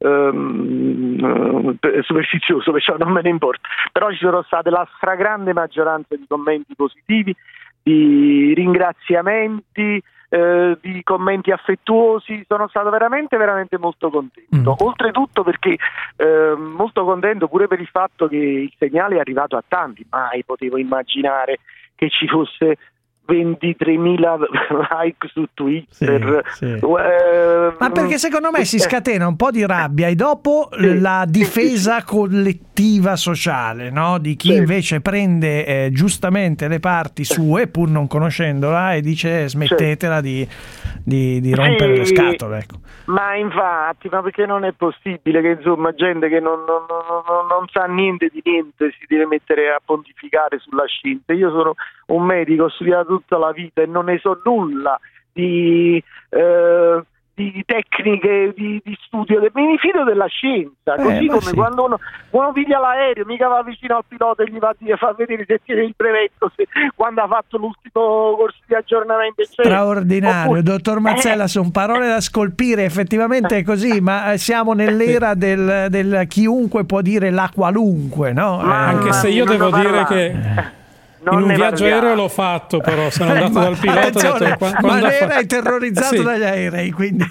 ehm, eh, superstizioso, perciò non me ne importa, però ci sono state la stragrande maggioranza di commenti positivi, di ringraziamenti, eh, di commenti affettuosi. Sono stato veramente veramente molto contento, mm. oltretutto perché eh, molto contento pure per il fatto che il segnale è arrivato a tanti. Mai potevo immaginare che ci fosse ventitremila like su Twitter, sì, sì. Eh, ma perché secondo me si scatena un po' di rabbia e dopo sì, la difesa sì, sì. collettiva sociale, no? Di chi sì. invece prende eh, giustamente le parti sue pur non conoscendola e dice smettetela sì. di, di, di rompere sì, le scatole, ecco. Ma infatti, ma perché non è possibile che insomma gente che non, non, non, non sa niente di niente si deve mettere a pontificare sulla scienza? Io sono un medico, ho studiato tutta la vita e non ne so nulla di, eh, di tecniche di, di studio, mi fido della scienza, così eh, come sì. quando uno, uno piglia l'aereo mica va vicino al pilota e gli va a far vedere se tiene il brevetto, se, quando ha fatto l'ultimo corso di aggiornamento eccetera. Straordinario. Oppure, dottor Mazzella, eh. sono parole da scolpire, effettivamente è così, ma siamo nell'era del, del chiunque può dire la qualunque, no? Ma, anche se io devo dire che non in un viaggio parliamo. aereo l'ho fatto, però sono andato eh, dal pilota ho detto, quando, ma quando era fa... terrorizzato sì. dagli aerei, quindi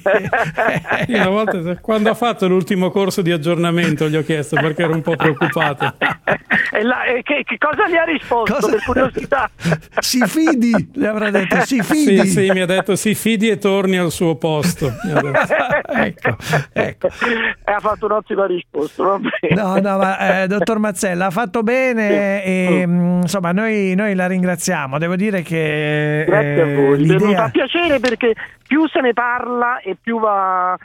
io una volta, quando ha fatto l'ultimo corso di aggiornamento gli ho chiesto perché ero un po' preoccupato. E la, e che, che cosa gli ha risposto? Cosa? Per curiosità, si fidi, le avrà detto si fidi. Sì, sì, mi ha detto si fidi e torni al suo posto. ecco, ecco. E ha fatto un'ottima risposta. Va bene. No, no, ma eh, dottor Mazzella ha fatto bene sì. e mm. insomma noi Noi la ringraziamo, devo dire che grazie eh, a voi, l'idea... mi fa piacere perché più se ne parla e più va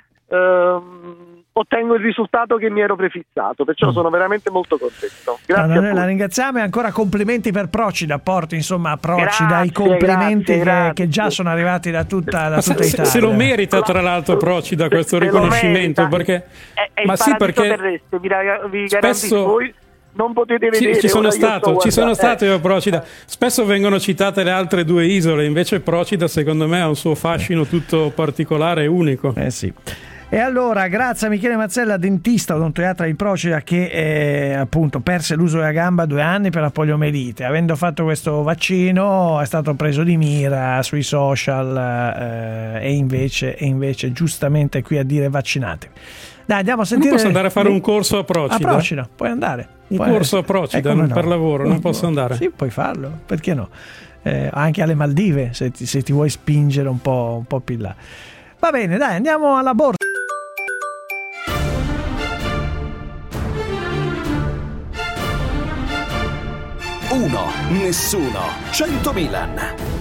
ehm, ottengo il risultato che mi ero prefissato, perciò mm. sono veramente molto contento. Grazie no, a noi voi. La ringraziamo e ancora complimenti per Procida, porti insomma a Procida grazie, i complimenti grazie, che, grazie. che già sono arrivati da tutta, da tutta se, Italia. Se lo merita tra l'altro Procida questo se riconoscimento perché è, è ma il sì perché terrestre, vi, vi spesso garantisco voi non potete vedere. Ci, ci sono stato, ci sono stato eh. io a Procida. Spesso vengono citate le altre due isole, invece Procida secondo me ha un suo fascino tutto particolare e unico. Eh sì. E allora, grazie a Michele Mazzella, dentista odontoiatra di Procida, che eh, appunto perse l'uso della gamba due anni per la poliomelite. Avendo fatto questo vaccino è stato preso di mira sui social eh, e, invece, e invece giustamente qui a dire vaccinatevi. Dai, andiamo a sentire. Non posso andare a fare un corso a Procida? A Procida, puoi andare. Un puoi corso a Procida, eh, non no. per lavoro, non posso andare. Sì, puoi farlo, perché no? Eh, anche alle Maldive, se ti, se ti vuoi spingere un po', un po' più in là. Va bene, dai, andiamo alla borsa. Uno, nessuno, cento Milan.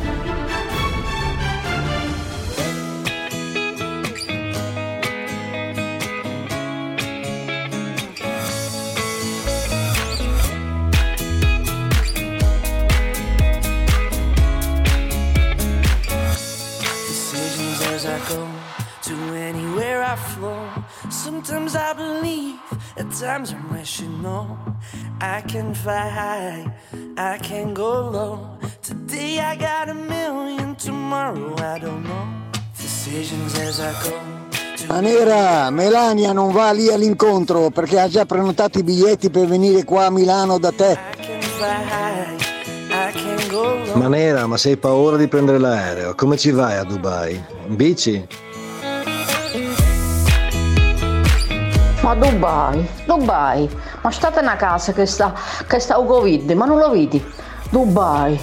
Sometimes I believe, at times I wish you know I can fly high, I can go low. Today I got a million, tomorrow I don't know. Decisions as I go. Manera, Melania non va lì all'incontro perché ha già prenotato i biglietti per venire qua a Milano da te. Manera, ma sei paura di prendere l'aereo? Come ci vai a Dubai? In bici? Ma Dubai, Dubai, ma state in casa che sta, che sta il Covid, ma non lo vedi? Dubai.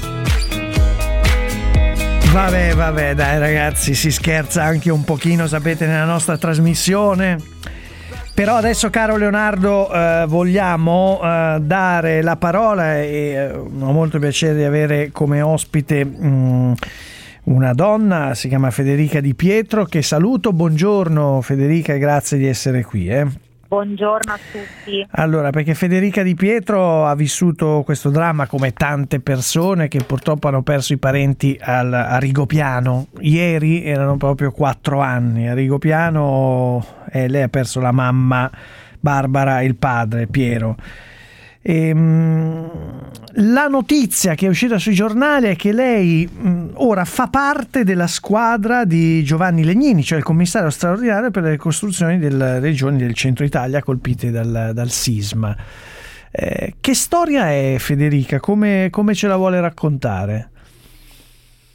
Vabbè, vabbè, dai ragazzi, si scherza anche un pochino, sapete, nella nostra trasmissione. Però adesso, caro Leonardo, eh, vogliamo eh, dare la parola e eh, ho molto piacere di avere come ospite mh, una donna, si chiama Federica Di Pietro, che saluto. Buongiorno Federica e grazie di essere qui. Eh. Buongiorno a tutti. Allora, perché Federica Di Pietro ha vissuto questo dramma come tante persone che purtroppo hanno perso i parenti al, a Rigopiano. Ieri erano proprio quattro anni a Rigopiano e lei ha perso la mamma Barbara e il padre Piero. E, mh, la notizia che è uscita sui giornali è che lei mh, ora fa parte della squadra di Giovanni Legnini, cioè il commissario straordinario per le ricostruzioni delle regioni del centro Italia colpite dal, dal sisma. Eh, che storia è, Federica? Come, come ce la vuole raccontare?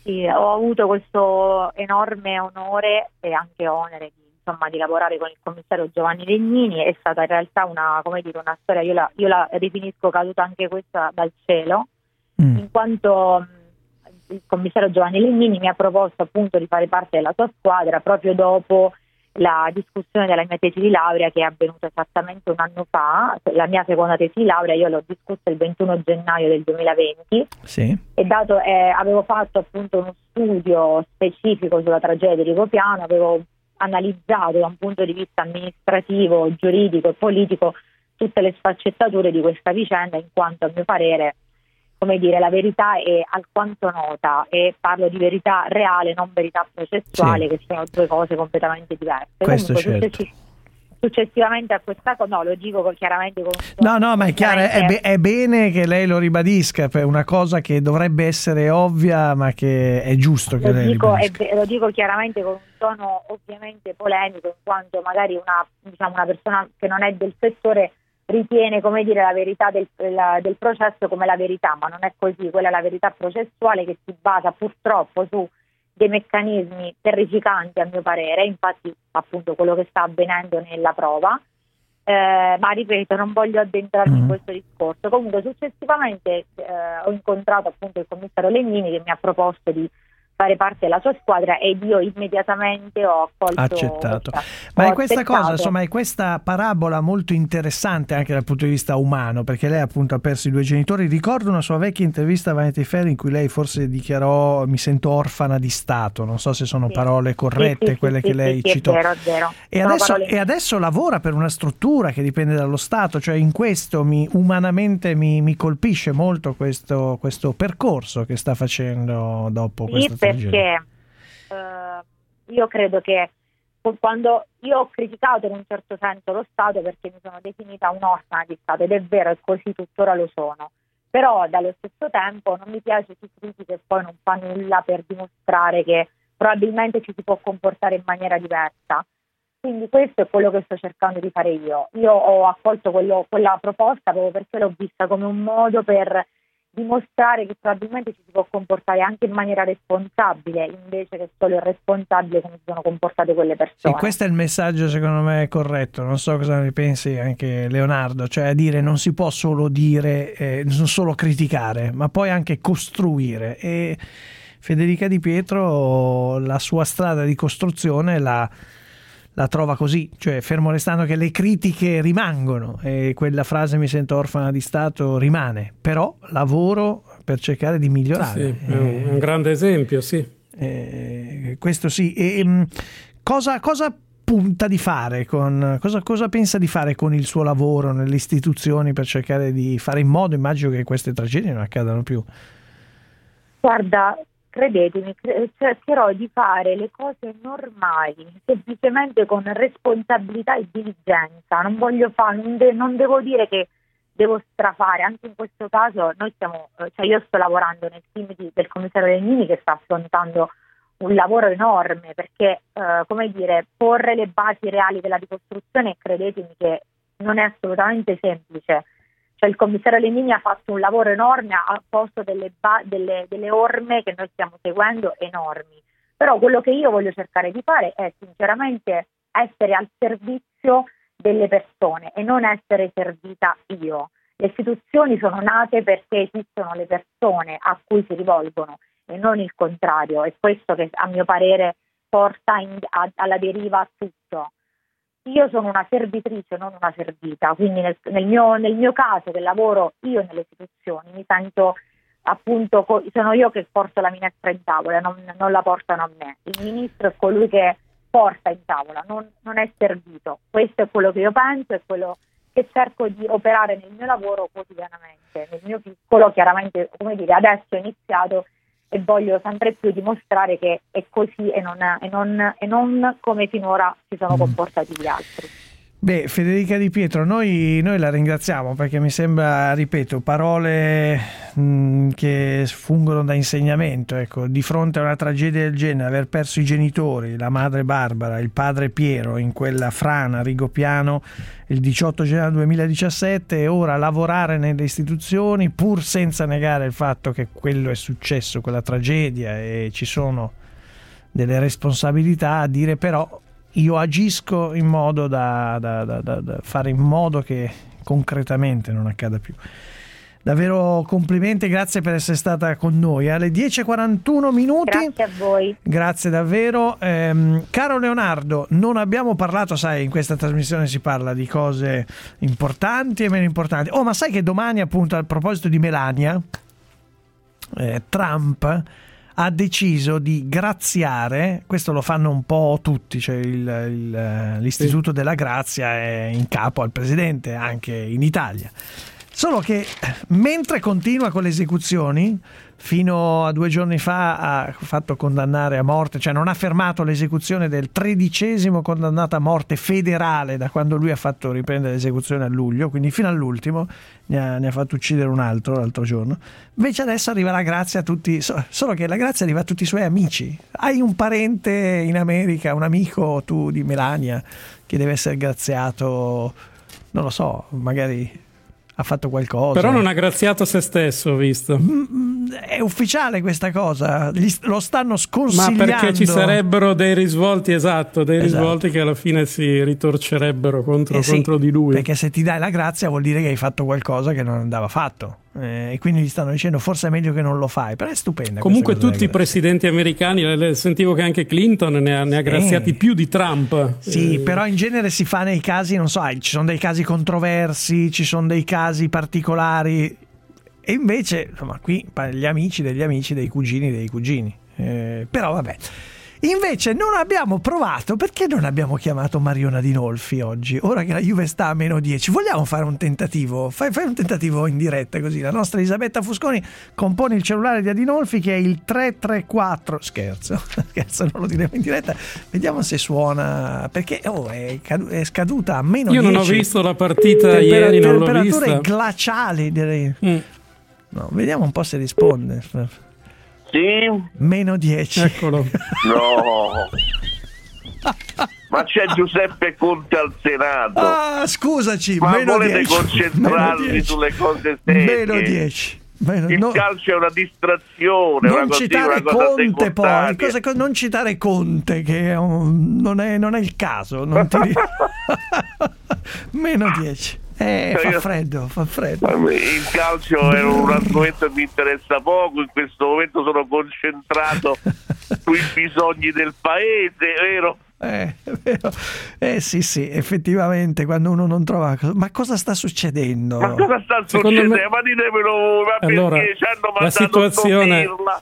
Sì, ho avuto questo enorme onore e anche onere di, insomma, di lavorare con il commissario Giovanni Legnini. È stata in realtà una, come dire, una storia, io la, io la definisco caduta anche questa dal cielo, mm. in quanto mh, il commissario Giovanni Legnini mi ha proposto appunto di fare parte della sua squadra proprio dopo la discussione della mia tesi di laurea, che è avvenuta esattamente un anno fa. La mia seconda tesi di laurea io l'ho discussa il ventuno gennaio del duemilaventi, sì. E dato eh, avevo fatto appunto uno studio specifico sulla tragedia di Rigopiano, avevo analizzato da un punto di vista amministrativo, giuridico e politico tutte le sfaccettature di questa vicenda, in quanto a mio parere, come dire, la verità è alquanto nota, e parlo di verità reale, non verità processuale, sì. Che sono due cose completamente diverse. Questo Comunque, certo. successi- successivamente a questa cosa, no, lo dico chiaramente con No, no, ma è chiaro, è, be- è bene che lei lo ribadisca, per una cosa che dovrebbe essere ovvia, ma che è giusto che lo lei dico, ribadisca. è, lo dico chiaramente con un tono ovviamente polemico, in quanto magari una, diciamo, una persona che non è del settore ritiene, come dire, la verità del, la, del processo come la verità, ma non è così. Quella è la verità processuale, che si basa purtroppo su dei meccanismi terrificanti, a mio parere, infatti appunto quello che sta avvenendo nella prova, eh, ma ripeto, non voglio addentrarmi mm. in questo discorso. Comunque successivamente eh, ho incontrato appunto il commissario Legnini, che mi ha proposto di fare parte della sua squadra, ed io immediatamente ho accolto, accettato. Questa, ma ho è questa accettato. cosa, insomma, è questa parabola molto interessante anche dal punto di vista umano, perché lei appunto ha perso i due genitori. Ricordo una sua vecchia intervista a Vanity Fair in cui lei forse dichiarò: mi sento orfana di Stato. Non so se sono sì. parole corrette, sì, sì, quelle sì, che sì, lei sì, citò. È vero, è vero. E adesso, e adesso lavora per una struttura che dipende dallo Stato, cioè in questo mi, umanamente mi, mi colpisce molto questo, questo percorso che sta facendo dopo sì, questa tragedia. Perché Uh, io credo che quando io ho criticato in un certo senso lo Stato, perché mi sono definita un'orfana di Stato, ed è vero, e così tuttora lo sono, però dallo stesso tempo non mi piace chi critica e poi non fa nulla per dimostrare che probabilmente ci si può comportare in maniera diversa. Quindi questo è quello che sto cercando di fare io. Io ho accolto quello, quella proposta proprio perché l'ho vista come un modo per dimostrare che probabilmente ci si può comportare anche in maniera responsabile, invece che solo irresponsabile come si sono comportate quelle persone. E questo è il messaggio, secondo me, corretto. Non so cosa ne pensi anche Leonardo, cioè a dire non si può solo dire, eh, non solo criticare, ma poi anche costruire. E Federica Di Pietro la sua strada di costruzione la la trova così, cioè fermo restando che le critiche rimangono e quella frase "mi sento orfana di Stato" rimane, però lavoro per cercare di migliorare. Sì, è un, un grande esempio, sì. Eh, questo sì. E, um, cosa, cosa punta di fare con cosa, cosa pensa di fare con il suo lavoro nelle istituzioni per cercare di fare in modo, immagino, che queste tragedie non accadano più? Guarda, credetemi, cercherò di fare le cose normali, semplicemente con responsabilità e diligenza. Non voglio fare, non, de- non devo dire che devo strafare. Anche in questo caso noi stiamo, cioè io sto lavorando nel team di, del commissario Legnini, che sta affrontando un lavoro enorme, perché eh, come dire, porre le basi reali della ricostruzione, credetemi che non è assolutamente semplice. Cioè il commissario Legnini ha fatto un lavoro enorme, ha posto delle, ba- delle, delle orme che noi stiamo seguendo enormi, però quello che io voglio cercare di fare è sinceramente essere al servizio delle persone e non essere servita io. Le istituzioni sono nate perché esistono le persone a cui si rivolgono e non il contrario, è questo che a mio parere porta in, a, alla deriva a tutto. Io sono una servitrice, non una servita, quindi nel, nel, mio, nel mio caso che lavoro io nelle istituzioni mi sento appunto, sono io che porto la minestra in tavola, non, non la portano a me. Il ministro è colui che porta in tavola, non, non è servito. Questo è quello che io penso, è quello che cerco di operare nel mio lavoro quotidianamente, nel mio piccolo. Chiaramente, come dire, adesso ho iniziato e voglio sempre più dimostrare che è così e non, e non, e non come finora si sono comportati gli altri. Beh, Federica Di Pietro, noi, noi la ringraziamo perché mi sembra, ripeto, parole mh, che fungono da insegnamento. Ecco, di fronte a una tragedia del genere, aver perso i genitori, la madre Barbara, il padre Piero in quella frana a Rigopiano il diciotto gennaio duemiladiciassette, e ora lavorare nelle istituzioni pur senza negare il fatto che quello è successo, quella tragedia, e ci sono delle responsabilità, a dire però io agisco in modo da, da, da, da, da fare in modo che concretamente non accada più. Davvero complimenti, grazie per essere stata con noi. Alle dieci e quarantuno minuti. Grazie a voi. Grazie davvero. Ehm, caro Leonardo, non abbiamo parlato, sai, in questa trasmissione si parla di cose importanti e meno importanti. Oh, ma sai che domani, appunto, a proposito di Melania, eh, Trump ha deciso di graziare, questo lo fanno un po' tutti, cioè il, il, l'istituto della grazia è in capo al presidente anche in Italia, solo che mentre continua con le esecuzioni, fino a due giorni fa ha fatto condannare a morte, cioè non ha fermato l'esecuzione del tredicesimo condannato a morte federale da quando lui ha fatto riprendere l'esecuzione a luglio, quindi fino all'ultimo ne ha, ne ha fatto uccidere un altro l'altro giorno. Invece adesso arriva la grazia a tutti, solo che la grazia arriva a tutti i suoi amici. Hai un parente in America, un amico tu di Melania che deve essere graziato, non lo so, magari ha fatto qualcosa. Però non ha graziato se stesso, ho visto. È ufficiale questa cosa, Gli, lo stanno sconsigliando. Ma perché ci sarebbero dei risvolti, esatto, dei esatto. risvolti che alla fine si ritorcerebbero contro, eh sì, contro di lui. Perché se ti dai la grazia vuol dire che hai fatto qualcosa che non andava fatto. Eh, e quindi gli stanno dicendo forse è meglio che non lo fai, però è stupenda. Comunque tutti i presidenti americani, le, sentivo che anche Clinton ne ha, ne ha graziati eh. più di Trump. Sì, eh. però in genere si fa nei casi, non so, ci sono dei casi controversi, ci sono dei casi particolari, e invece insomma qui gli amici degli amici, dei cugini dei cugini, eh, però vabbè. Invece non abbiamo provato, perché non abbiamo chiamato Mariona Dinolfi oggi, ora che la Juve sta a meno dieci. Vogliamo fare un tentativo? Fai, fai un tentativo in diretta, così la nostra Elisabetta Fusconi compone il cellulare di Adinolfi, che è il tre tre quattro, scherzo scherzo, non lo diremo in diretta, vediamo se suona, perché oh, è, cadu- è scaduta a meno io dieci. Non ho visto la partita Tempera- ieri, non l'ho vista. Temperature glaciali, direi. Mm. No, vediamo un po' se risponde. Sì? Meno dieci. Eccolo. No. Ma c'è Giuseppe Conte al Senato. Ah, scusaci. Ma meno volete dieci. concentrarvi sulle cose serie? Meno dieci. Meno, il no, calcio è una distrazione. Non una citare così, una Conte poi. Cosa, non citare Conte, che è un, non, è, non è il caso. Non ti... Meno dieci. Eh, fa freddo, fa freddo. Il calcio è un argomento che mi interessa poco, in questo momento sono concentrato sui bisogni del paese, vero? Eh, è vero. Eh sì, sì, effettivamente quando uno non trova, ma cosa sta succedendo? Ma cosa sta Secondo succedendo? me... Ma ditemelo voi, ma allora, perché ci hanno la situazione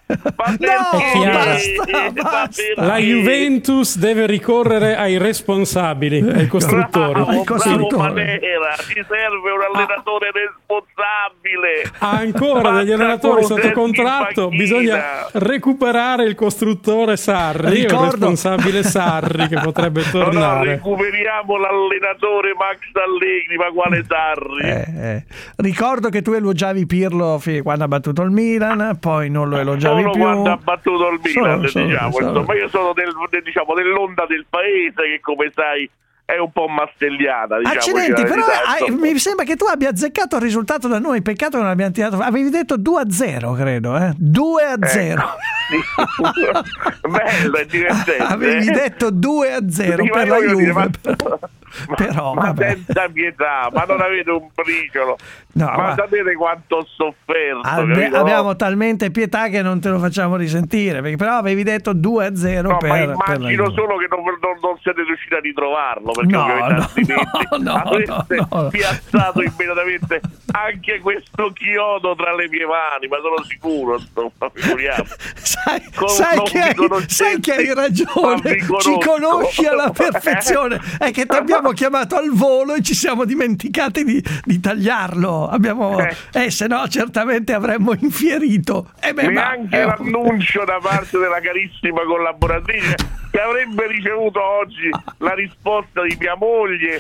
ma no, perché? basta, basta. La Juventus deve ricorrere ai responsabili, ai costruttori. Bravo, ai bravo Manera, ci serve un allenatore ah. responsabile. Ha ancora degli allenatori sotto contratto, bisogna recuperare il costruttore Sarri, Ricordo. il responsabile Sarri, che potrebbe tornare. No, no, recuperiamo l'allenatore Max Allegri, ma quale Sarri? Eh, eh. Ricordo che tu elogiavi Pirlo quando ha battuto il Milan, poi non lo elogiavi solo più. Solo quando ha battuto il Milan, solo, diciamo. Solo, Insomma, solo. io sono del, diciamo, dell'onda del paese che, come sai, è un po' mastelliata, diciamo. Accidenti, però hai, mi sembra che tu abbia azzeccato il risultato da noi, peccato che non abbiamo tirato. Avevi detto due a zero, credo, eh? due a zero. Ecco, sì. Bello, è divertente. Avevi eh? detto due a zero sì, per la Juve. Dire, ma... Ma, però, ma vabbè. senza pietà, ma non avete un briciolo. No, ma, ma sapete quanto ho sofferto? Abbi- abbiamo talmente pietà che non te lo facciamo risentire, perché però avevi detto due a zero. No, per, ma immagino per solo che non, non, non siete riusciti a ritrovarlo, perché no, ovviamente no, altrimenti no, avreste no, no. piazzato immediatamente anche questo chiodo tra le mie mani, ma sono sicuro, insomma, figuriamo. sai, sai, che hai, sai che hai ragione, ci conosci alla perfezione, è che ti abbiamo chiamato al volo e ci siamo dimenticati di, di tagliarlo, abbiamo eh. eh se no certamente avremmo infierito. Eh beh, neanche ma, eh, l'annuncio da parte della carissima collaboratrice che avrebbe ricevuto oggi la risposta di mia moglie: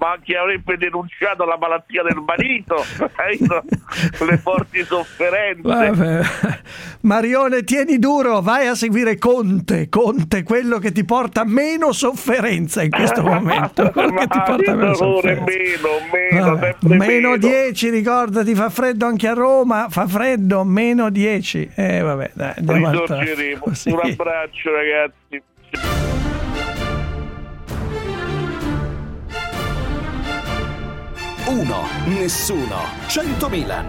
ma chi avrebbe denunciato la malattia del marito, le forti sofferenze. Vabbè. Marione, tieni duro, vai a seguire Conte, Conte, quello che ti porta meno sofferenza in questo momento. Quello che ti porta meno sofferenza. Meno, meno, Vabbè, meno dieci, ricordati, fa freddo anche a Roma, fa freddo, meno dieci. Eh vabbè, dai, andiamo risorgeremo. Sì. Un abbraccio, ragazzi. Uno, nessuno, cento Milan.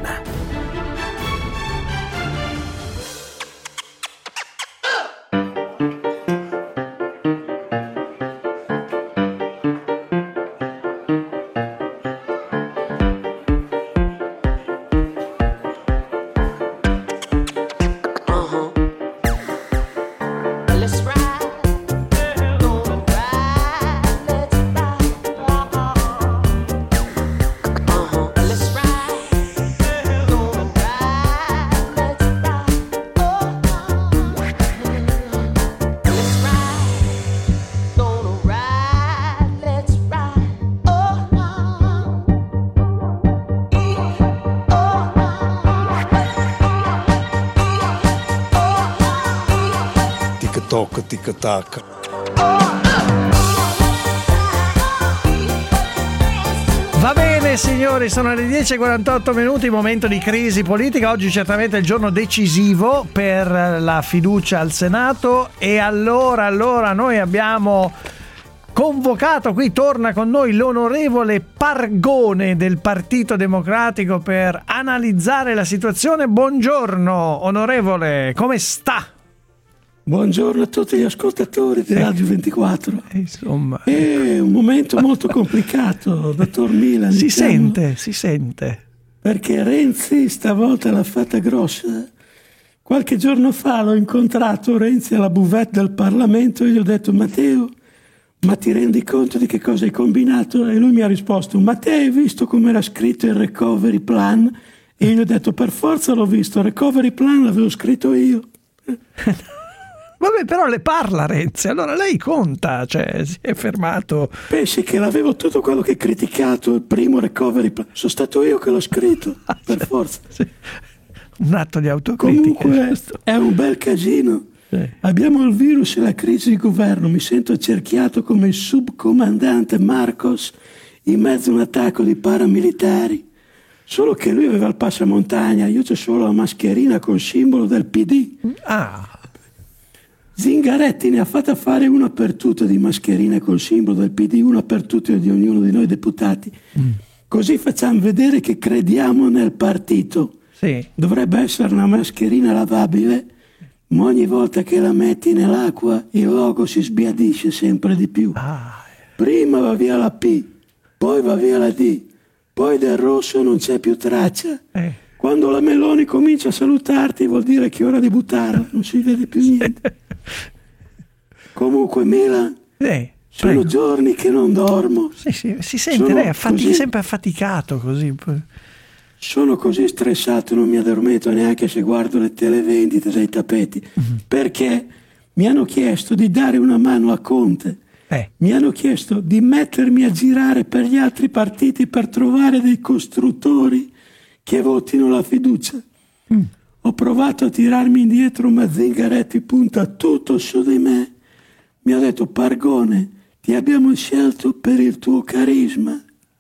Tic-toc, tic-tac. Va bene signori, sono le dieci e quarantotto minuti, momento di crisi politica. Oggi certamente è il giorno decisivo per la fiducia al Senato e allora, allora noi abbiamo convocato, qui torna con noi l'onorevole Pargone del Partito Democratico per analizzare la situazione. Buongiorno onorevole, come sta? Buongiorno a tutti gli ascoltatori di Radio ventiquattro. Eh, insomma, è un momento molto complicato, dottor Milan. Si diciamo, sente, si sente. Perché Renzi stavolta l'ha fatta grossa. Qualche giorno fa l'ho incontrato Renzi alla buvette del Parlamento e gli ho detto: Matteo, ma ti rendi conto di che cosa hai combinato? E lui mi ha risposto: ma te hai visto come era scritto il recovery plan? E io gli ho detto: per forza l'ho visto, il recovery plan l'avevo scritto io. Vabbè, però le parla Renzi, allora lei conta, cioè si è fermato. Pensi che l'avevo tutto quello che hai criticato, il primo recovery plan, sono stato io che l'ho scritto, per forza. Sì. Un atto di autocritica. Comunque è un bel casino. Sì. Abbiamo il virus e la crisi di governo, mi sento accerchiato come il subcomandante Marcos in mezzo a un attacco di paramilitari. Solo che lui aveva il passamontagna, io c'ho solo la mascherina col simbolo del P D. Ah. Zingaretti ne ha fatta fare una per tutte di mascherine col simbolo del P D, una per tutte di ognuno di noi deputati. Mm. Così facciamo vedere che crediamo nel partito. Sì. Dovrebbe essere una mascherina lavabile, ma ogni volta che la metti nell'acqua il logo si sbiadisce sempre di più. Ah. Prima va via la P, poi va via la D, poi del rosso non c'è più traccia. Eh. Quando la Meloni comincia a salutarti vuol dire che è ora di buttarla, non si vede più niente. Comunque Milan, eh, sono prego. giorni che non dormo. Sì, sì, si sente, lei è affati- così, sempre affaticato così. Sono così stressato, non mi addormento neanche se guardo le televendite dei tappeti, mm-hmm. perché mi hanno chiesto di dare una mano a Conte. Eh. Mi hanno chiesto di mettermi a girare per gli altri partiti per trovare dei costruttori che votino la fiducia. Mm. Ho provato a tirarmi indietro, ma Zingaretti punta tutto su di me. Mi ha detto: Pargone, ti abbiamo scelto per il tuo carisma.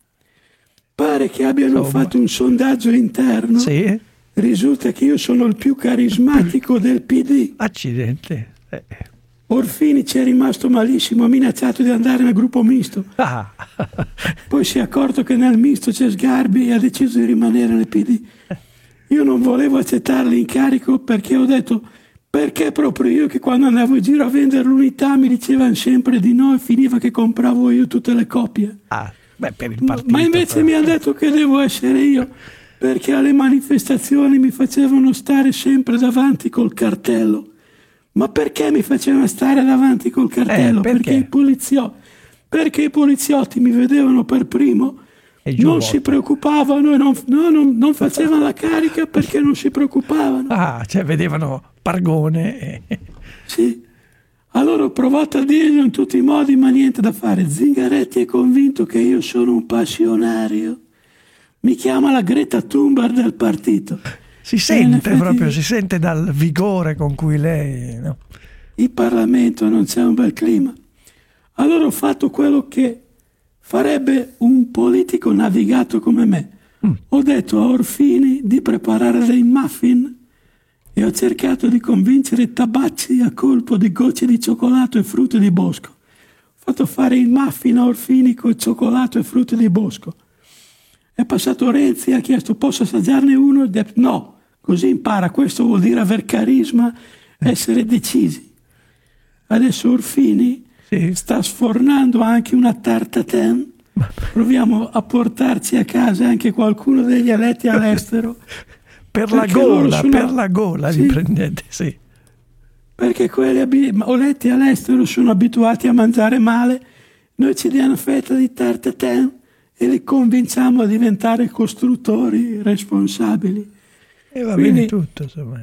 Pare che abbiano Insomma. fatto un sondaggio interno. Sì. Risulta che io sono il più carismatico del P D. Accidente. Eh. Orfini ci è rimasto malissimo, ha minacciato di andare nel gruppo misto. Ah. Poi si è accorto che nel misto c'è Sgarbi e ha deciso di rimanere nel P D. Io non volevo accettare l'incarico perché ho detto: perché proprio io, che quando andavo in giro a vendere l'unità mi dicevano sempre di no e finiva che compravo io tutte le copie. Ah, beh, per il partito. Ma invece però. mi hanno detto che devo essere io, perché alle manifestazioni mi facevano stare sempre davanti col cartello. Ma perché mi facevano stare davanti col cartello? Eh, perché? Perché i poliziotti, perché i poliziotti mi vedevano per primo. Non si preoccupavano e non, no, non, non facevano la carica perché non si preoccupavano. Ah, cioè vedevano Pargone. E... Sì. Allora Allora ho provato a dirlo in tutti i modi, ma niente da fare. Zingaretti è convinto che io sono un passionario. Mi chiama la Greta Thunberg del partito. Si sente proprio, si sente dal vigore con cui lei... No? In Parlamento non c'è un bel clima. Allora ho fatto quello che farebbe un politico navigato come me. Mm. Ho detto a Orfini di preparare dei muffin e ho cercato di convincere Tabacci a colpo di gocce di cioccolato e frutti di bosco. Ho fatto fare il muffin a Orfini con cioccolato e frutti di bosco. È passato Renzi e ha chiesto: posso assaggiarne uno? E ho detto no, così impara. Questo vuol dire aver carisma, essere decisi. Adesso Orfini sì. sta sfornando anche una tartatin. Proviamo a portarci a casa anche qualcuno degli eletti all'estero. Per la gola, sono... per la gola sì. li prendete, sì. Perché quelli abi... eletti all'estero sono abituati a mangiare male. Noi ci diamo fetta di tartatin e li convinciamo a diventare costruttori responsabili. E va Quindi, bene tutto, insomma.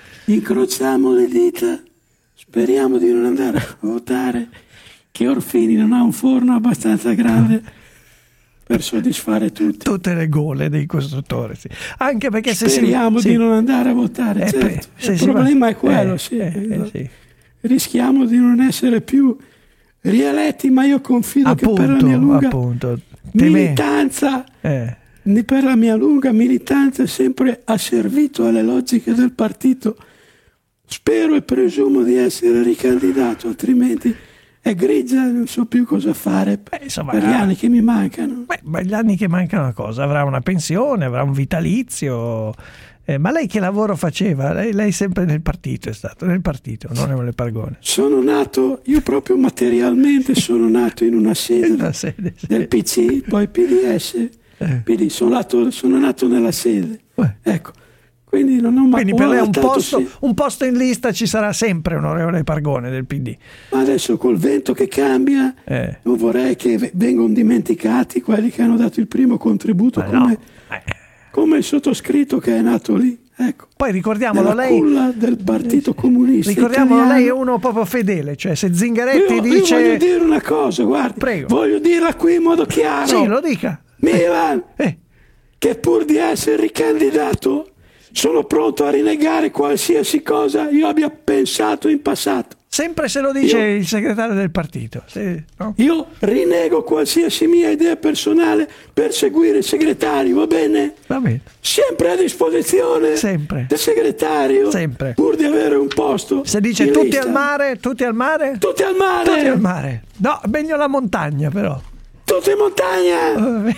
Incrociamo le dita, speriamo di non andare a votare, che Orfini non ha un forno abbastanza grande per soddisfare tutti. Tutte le gole dei costruttori, sì. Anche perché se speriamo si... di sì. non andare a votare, eh, certo. se il si problema va... è quello, eh, sì. Eh, eh, sì. Rischiamo di non essere più rieletti, ma io confido appunto, che per la mia lunga appunto. militanza eh. per la mia lunga militanza sempre ha servito alle logiche del partito. Spero e presumo di essere ricandidato, altrimenti è grigia, non so più cosa fare. Beh, insomma, per gli anni che mi mancano. Beh, ma gli anni che mancano a cosa? Avrà una pensione, avrà un vitalizio. Eh, ma lei che lavoro faceva? Lei, lei sempre nel partito è stato, nel partito, non nelle Pargone. Sono nato, io proprio materialmente sono nato in una sede, una sede sì. del P C, poi P D S, eh. P D, sono nato, sono nato nella sede. Eh. Ecco. Quindi, non ho mai Quindi per lei un posto, sì. un posto in lista ci sarà sempre, onorevole Pargone del P D. Ma adesso col vento che cambia eh. non vorrei che vengano dimenticati quelli che hanno dato il primo contributo come, no. eh. come il sottoscritto che è nato lì. Ecco. Poi ricordiamolo, Nella lei culla del Partito Comunista ricordiamolo italiano. Lei è uno proprio fedele, cioè se Zingaretti io, dice io voglio dire una cosa, guardi, Prego. voglio dirla qui in modo chiaro. Sì, lo dica. Milan, eh. che pur di essere ricandidato sono pronto a rinnegare qualsiasi cosa io abbia pensato in passato. Sempre se lo dice io, il segretario del partito. Se, no? Io rinnego qualsiasi mia idea personale per seguire il segretario, va bene? Va bene. Sempre a disposizione Sempre. del segretario. Sempre. Pur di avere un posto. Se dice tutti lista. al mare, tutti al mare? Tutti al mare. Tutti al mare. No, meglio la montagna però. Tutti in montagna.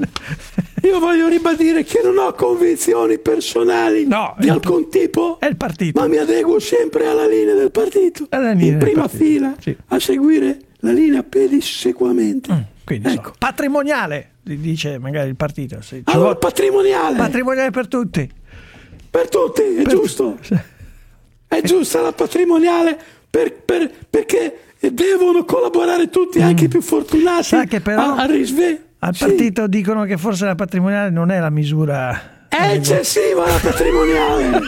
Io voglio ribadire che non ho convinzioni personali no, di alcun tipo, è il partito. Ma mi adeguo sempre alla linea del partito, linea in prima partito. fila, sì. a seguire la linea pedissequamente. Mm, quindi, ecco. so, patrimoniale, dice magari il partito. Se allora, vuole... patrimoniale. Patrimoniale per tutti. Per tutti, è per giusto. T- è giusta la patrimoniale per, per, perché devono collaborare tutti, mm. anche i più fortunati, Sa che però... a, a risvegliare. Al partito sì. dicono che forse la patrimoniale non è la misura. È eccessiva la patrimoniale.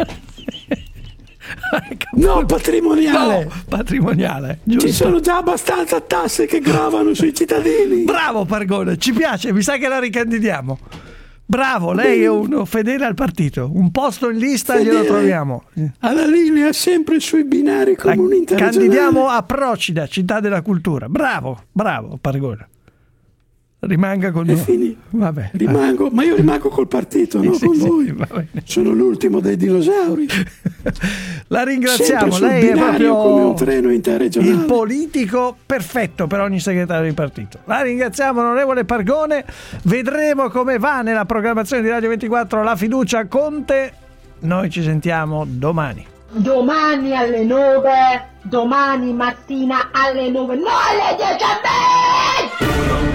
No, patrimoniale. No, patrimoniale. Giusto. Ci sono già abbastanza tasse che gravano sui cittadini. Bravo Pargone, ci piace, mi sa che la ricandidiamo. Bravo, lei è uno fedele al partito. Un posto in lista fedele. Glielo troviamo. Alla linea, sempre sui binari come un interregionale. Candidiamo a Procida, città della cultura. Bravo, bravo Pargone. Rimanga con noi. Fini. Vabbè, rimango, ma io rimango col partito, sì, non sì, con sì, voi. Sono l'ultimo dei dinosauri. La ringraziamo. Lei è proprio come un treno interregionale. Il politico perfetto per ogni segretario di partito. La ringraziamo, onorevole Pargone. Vedremo come va nella programmazione di Radio ventiquattro la fiducia a Conte. Noi ci sentiamo domani. Domani alle nove, domani mattina alle nove, no alle dieci e mezza!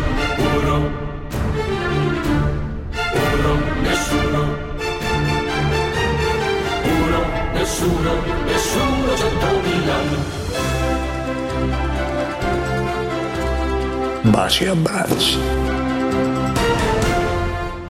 Nessuno, nessuno centomila. Baci e abbracci.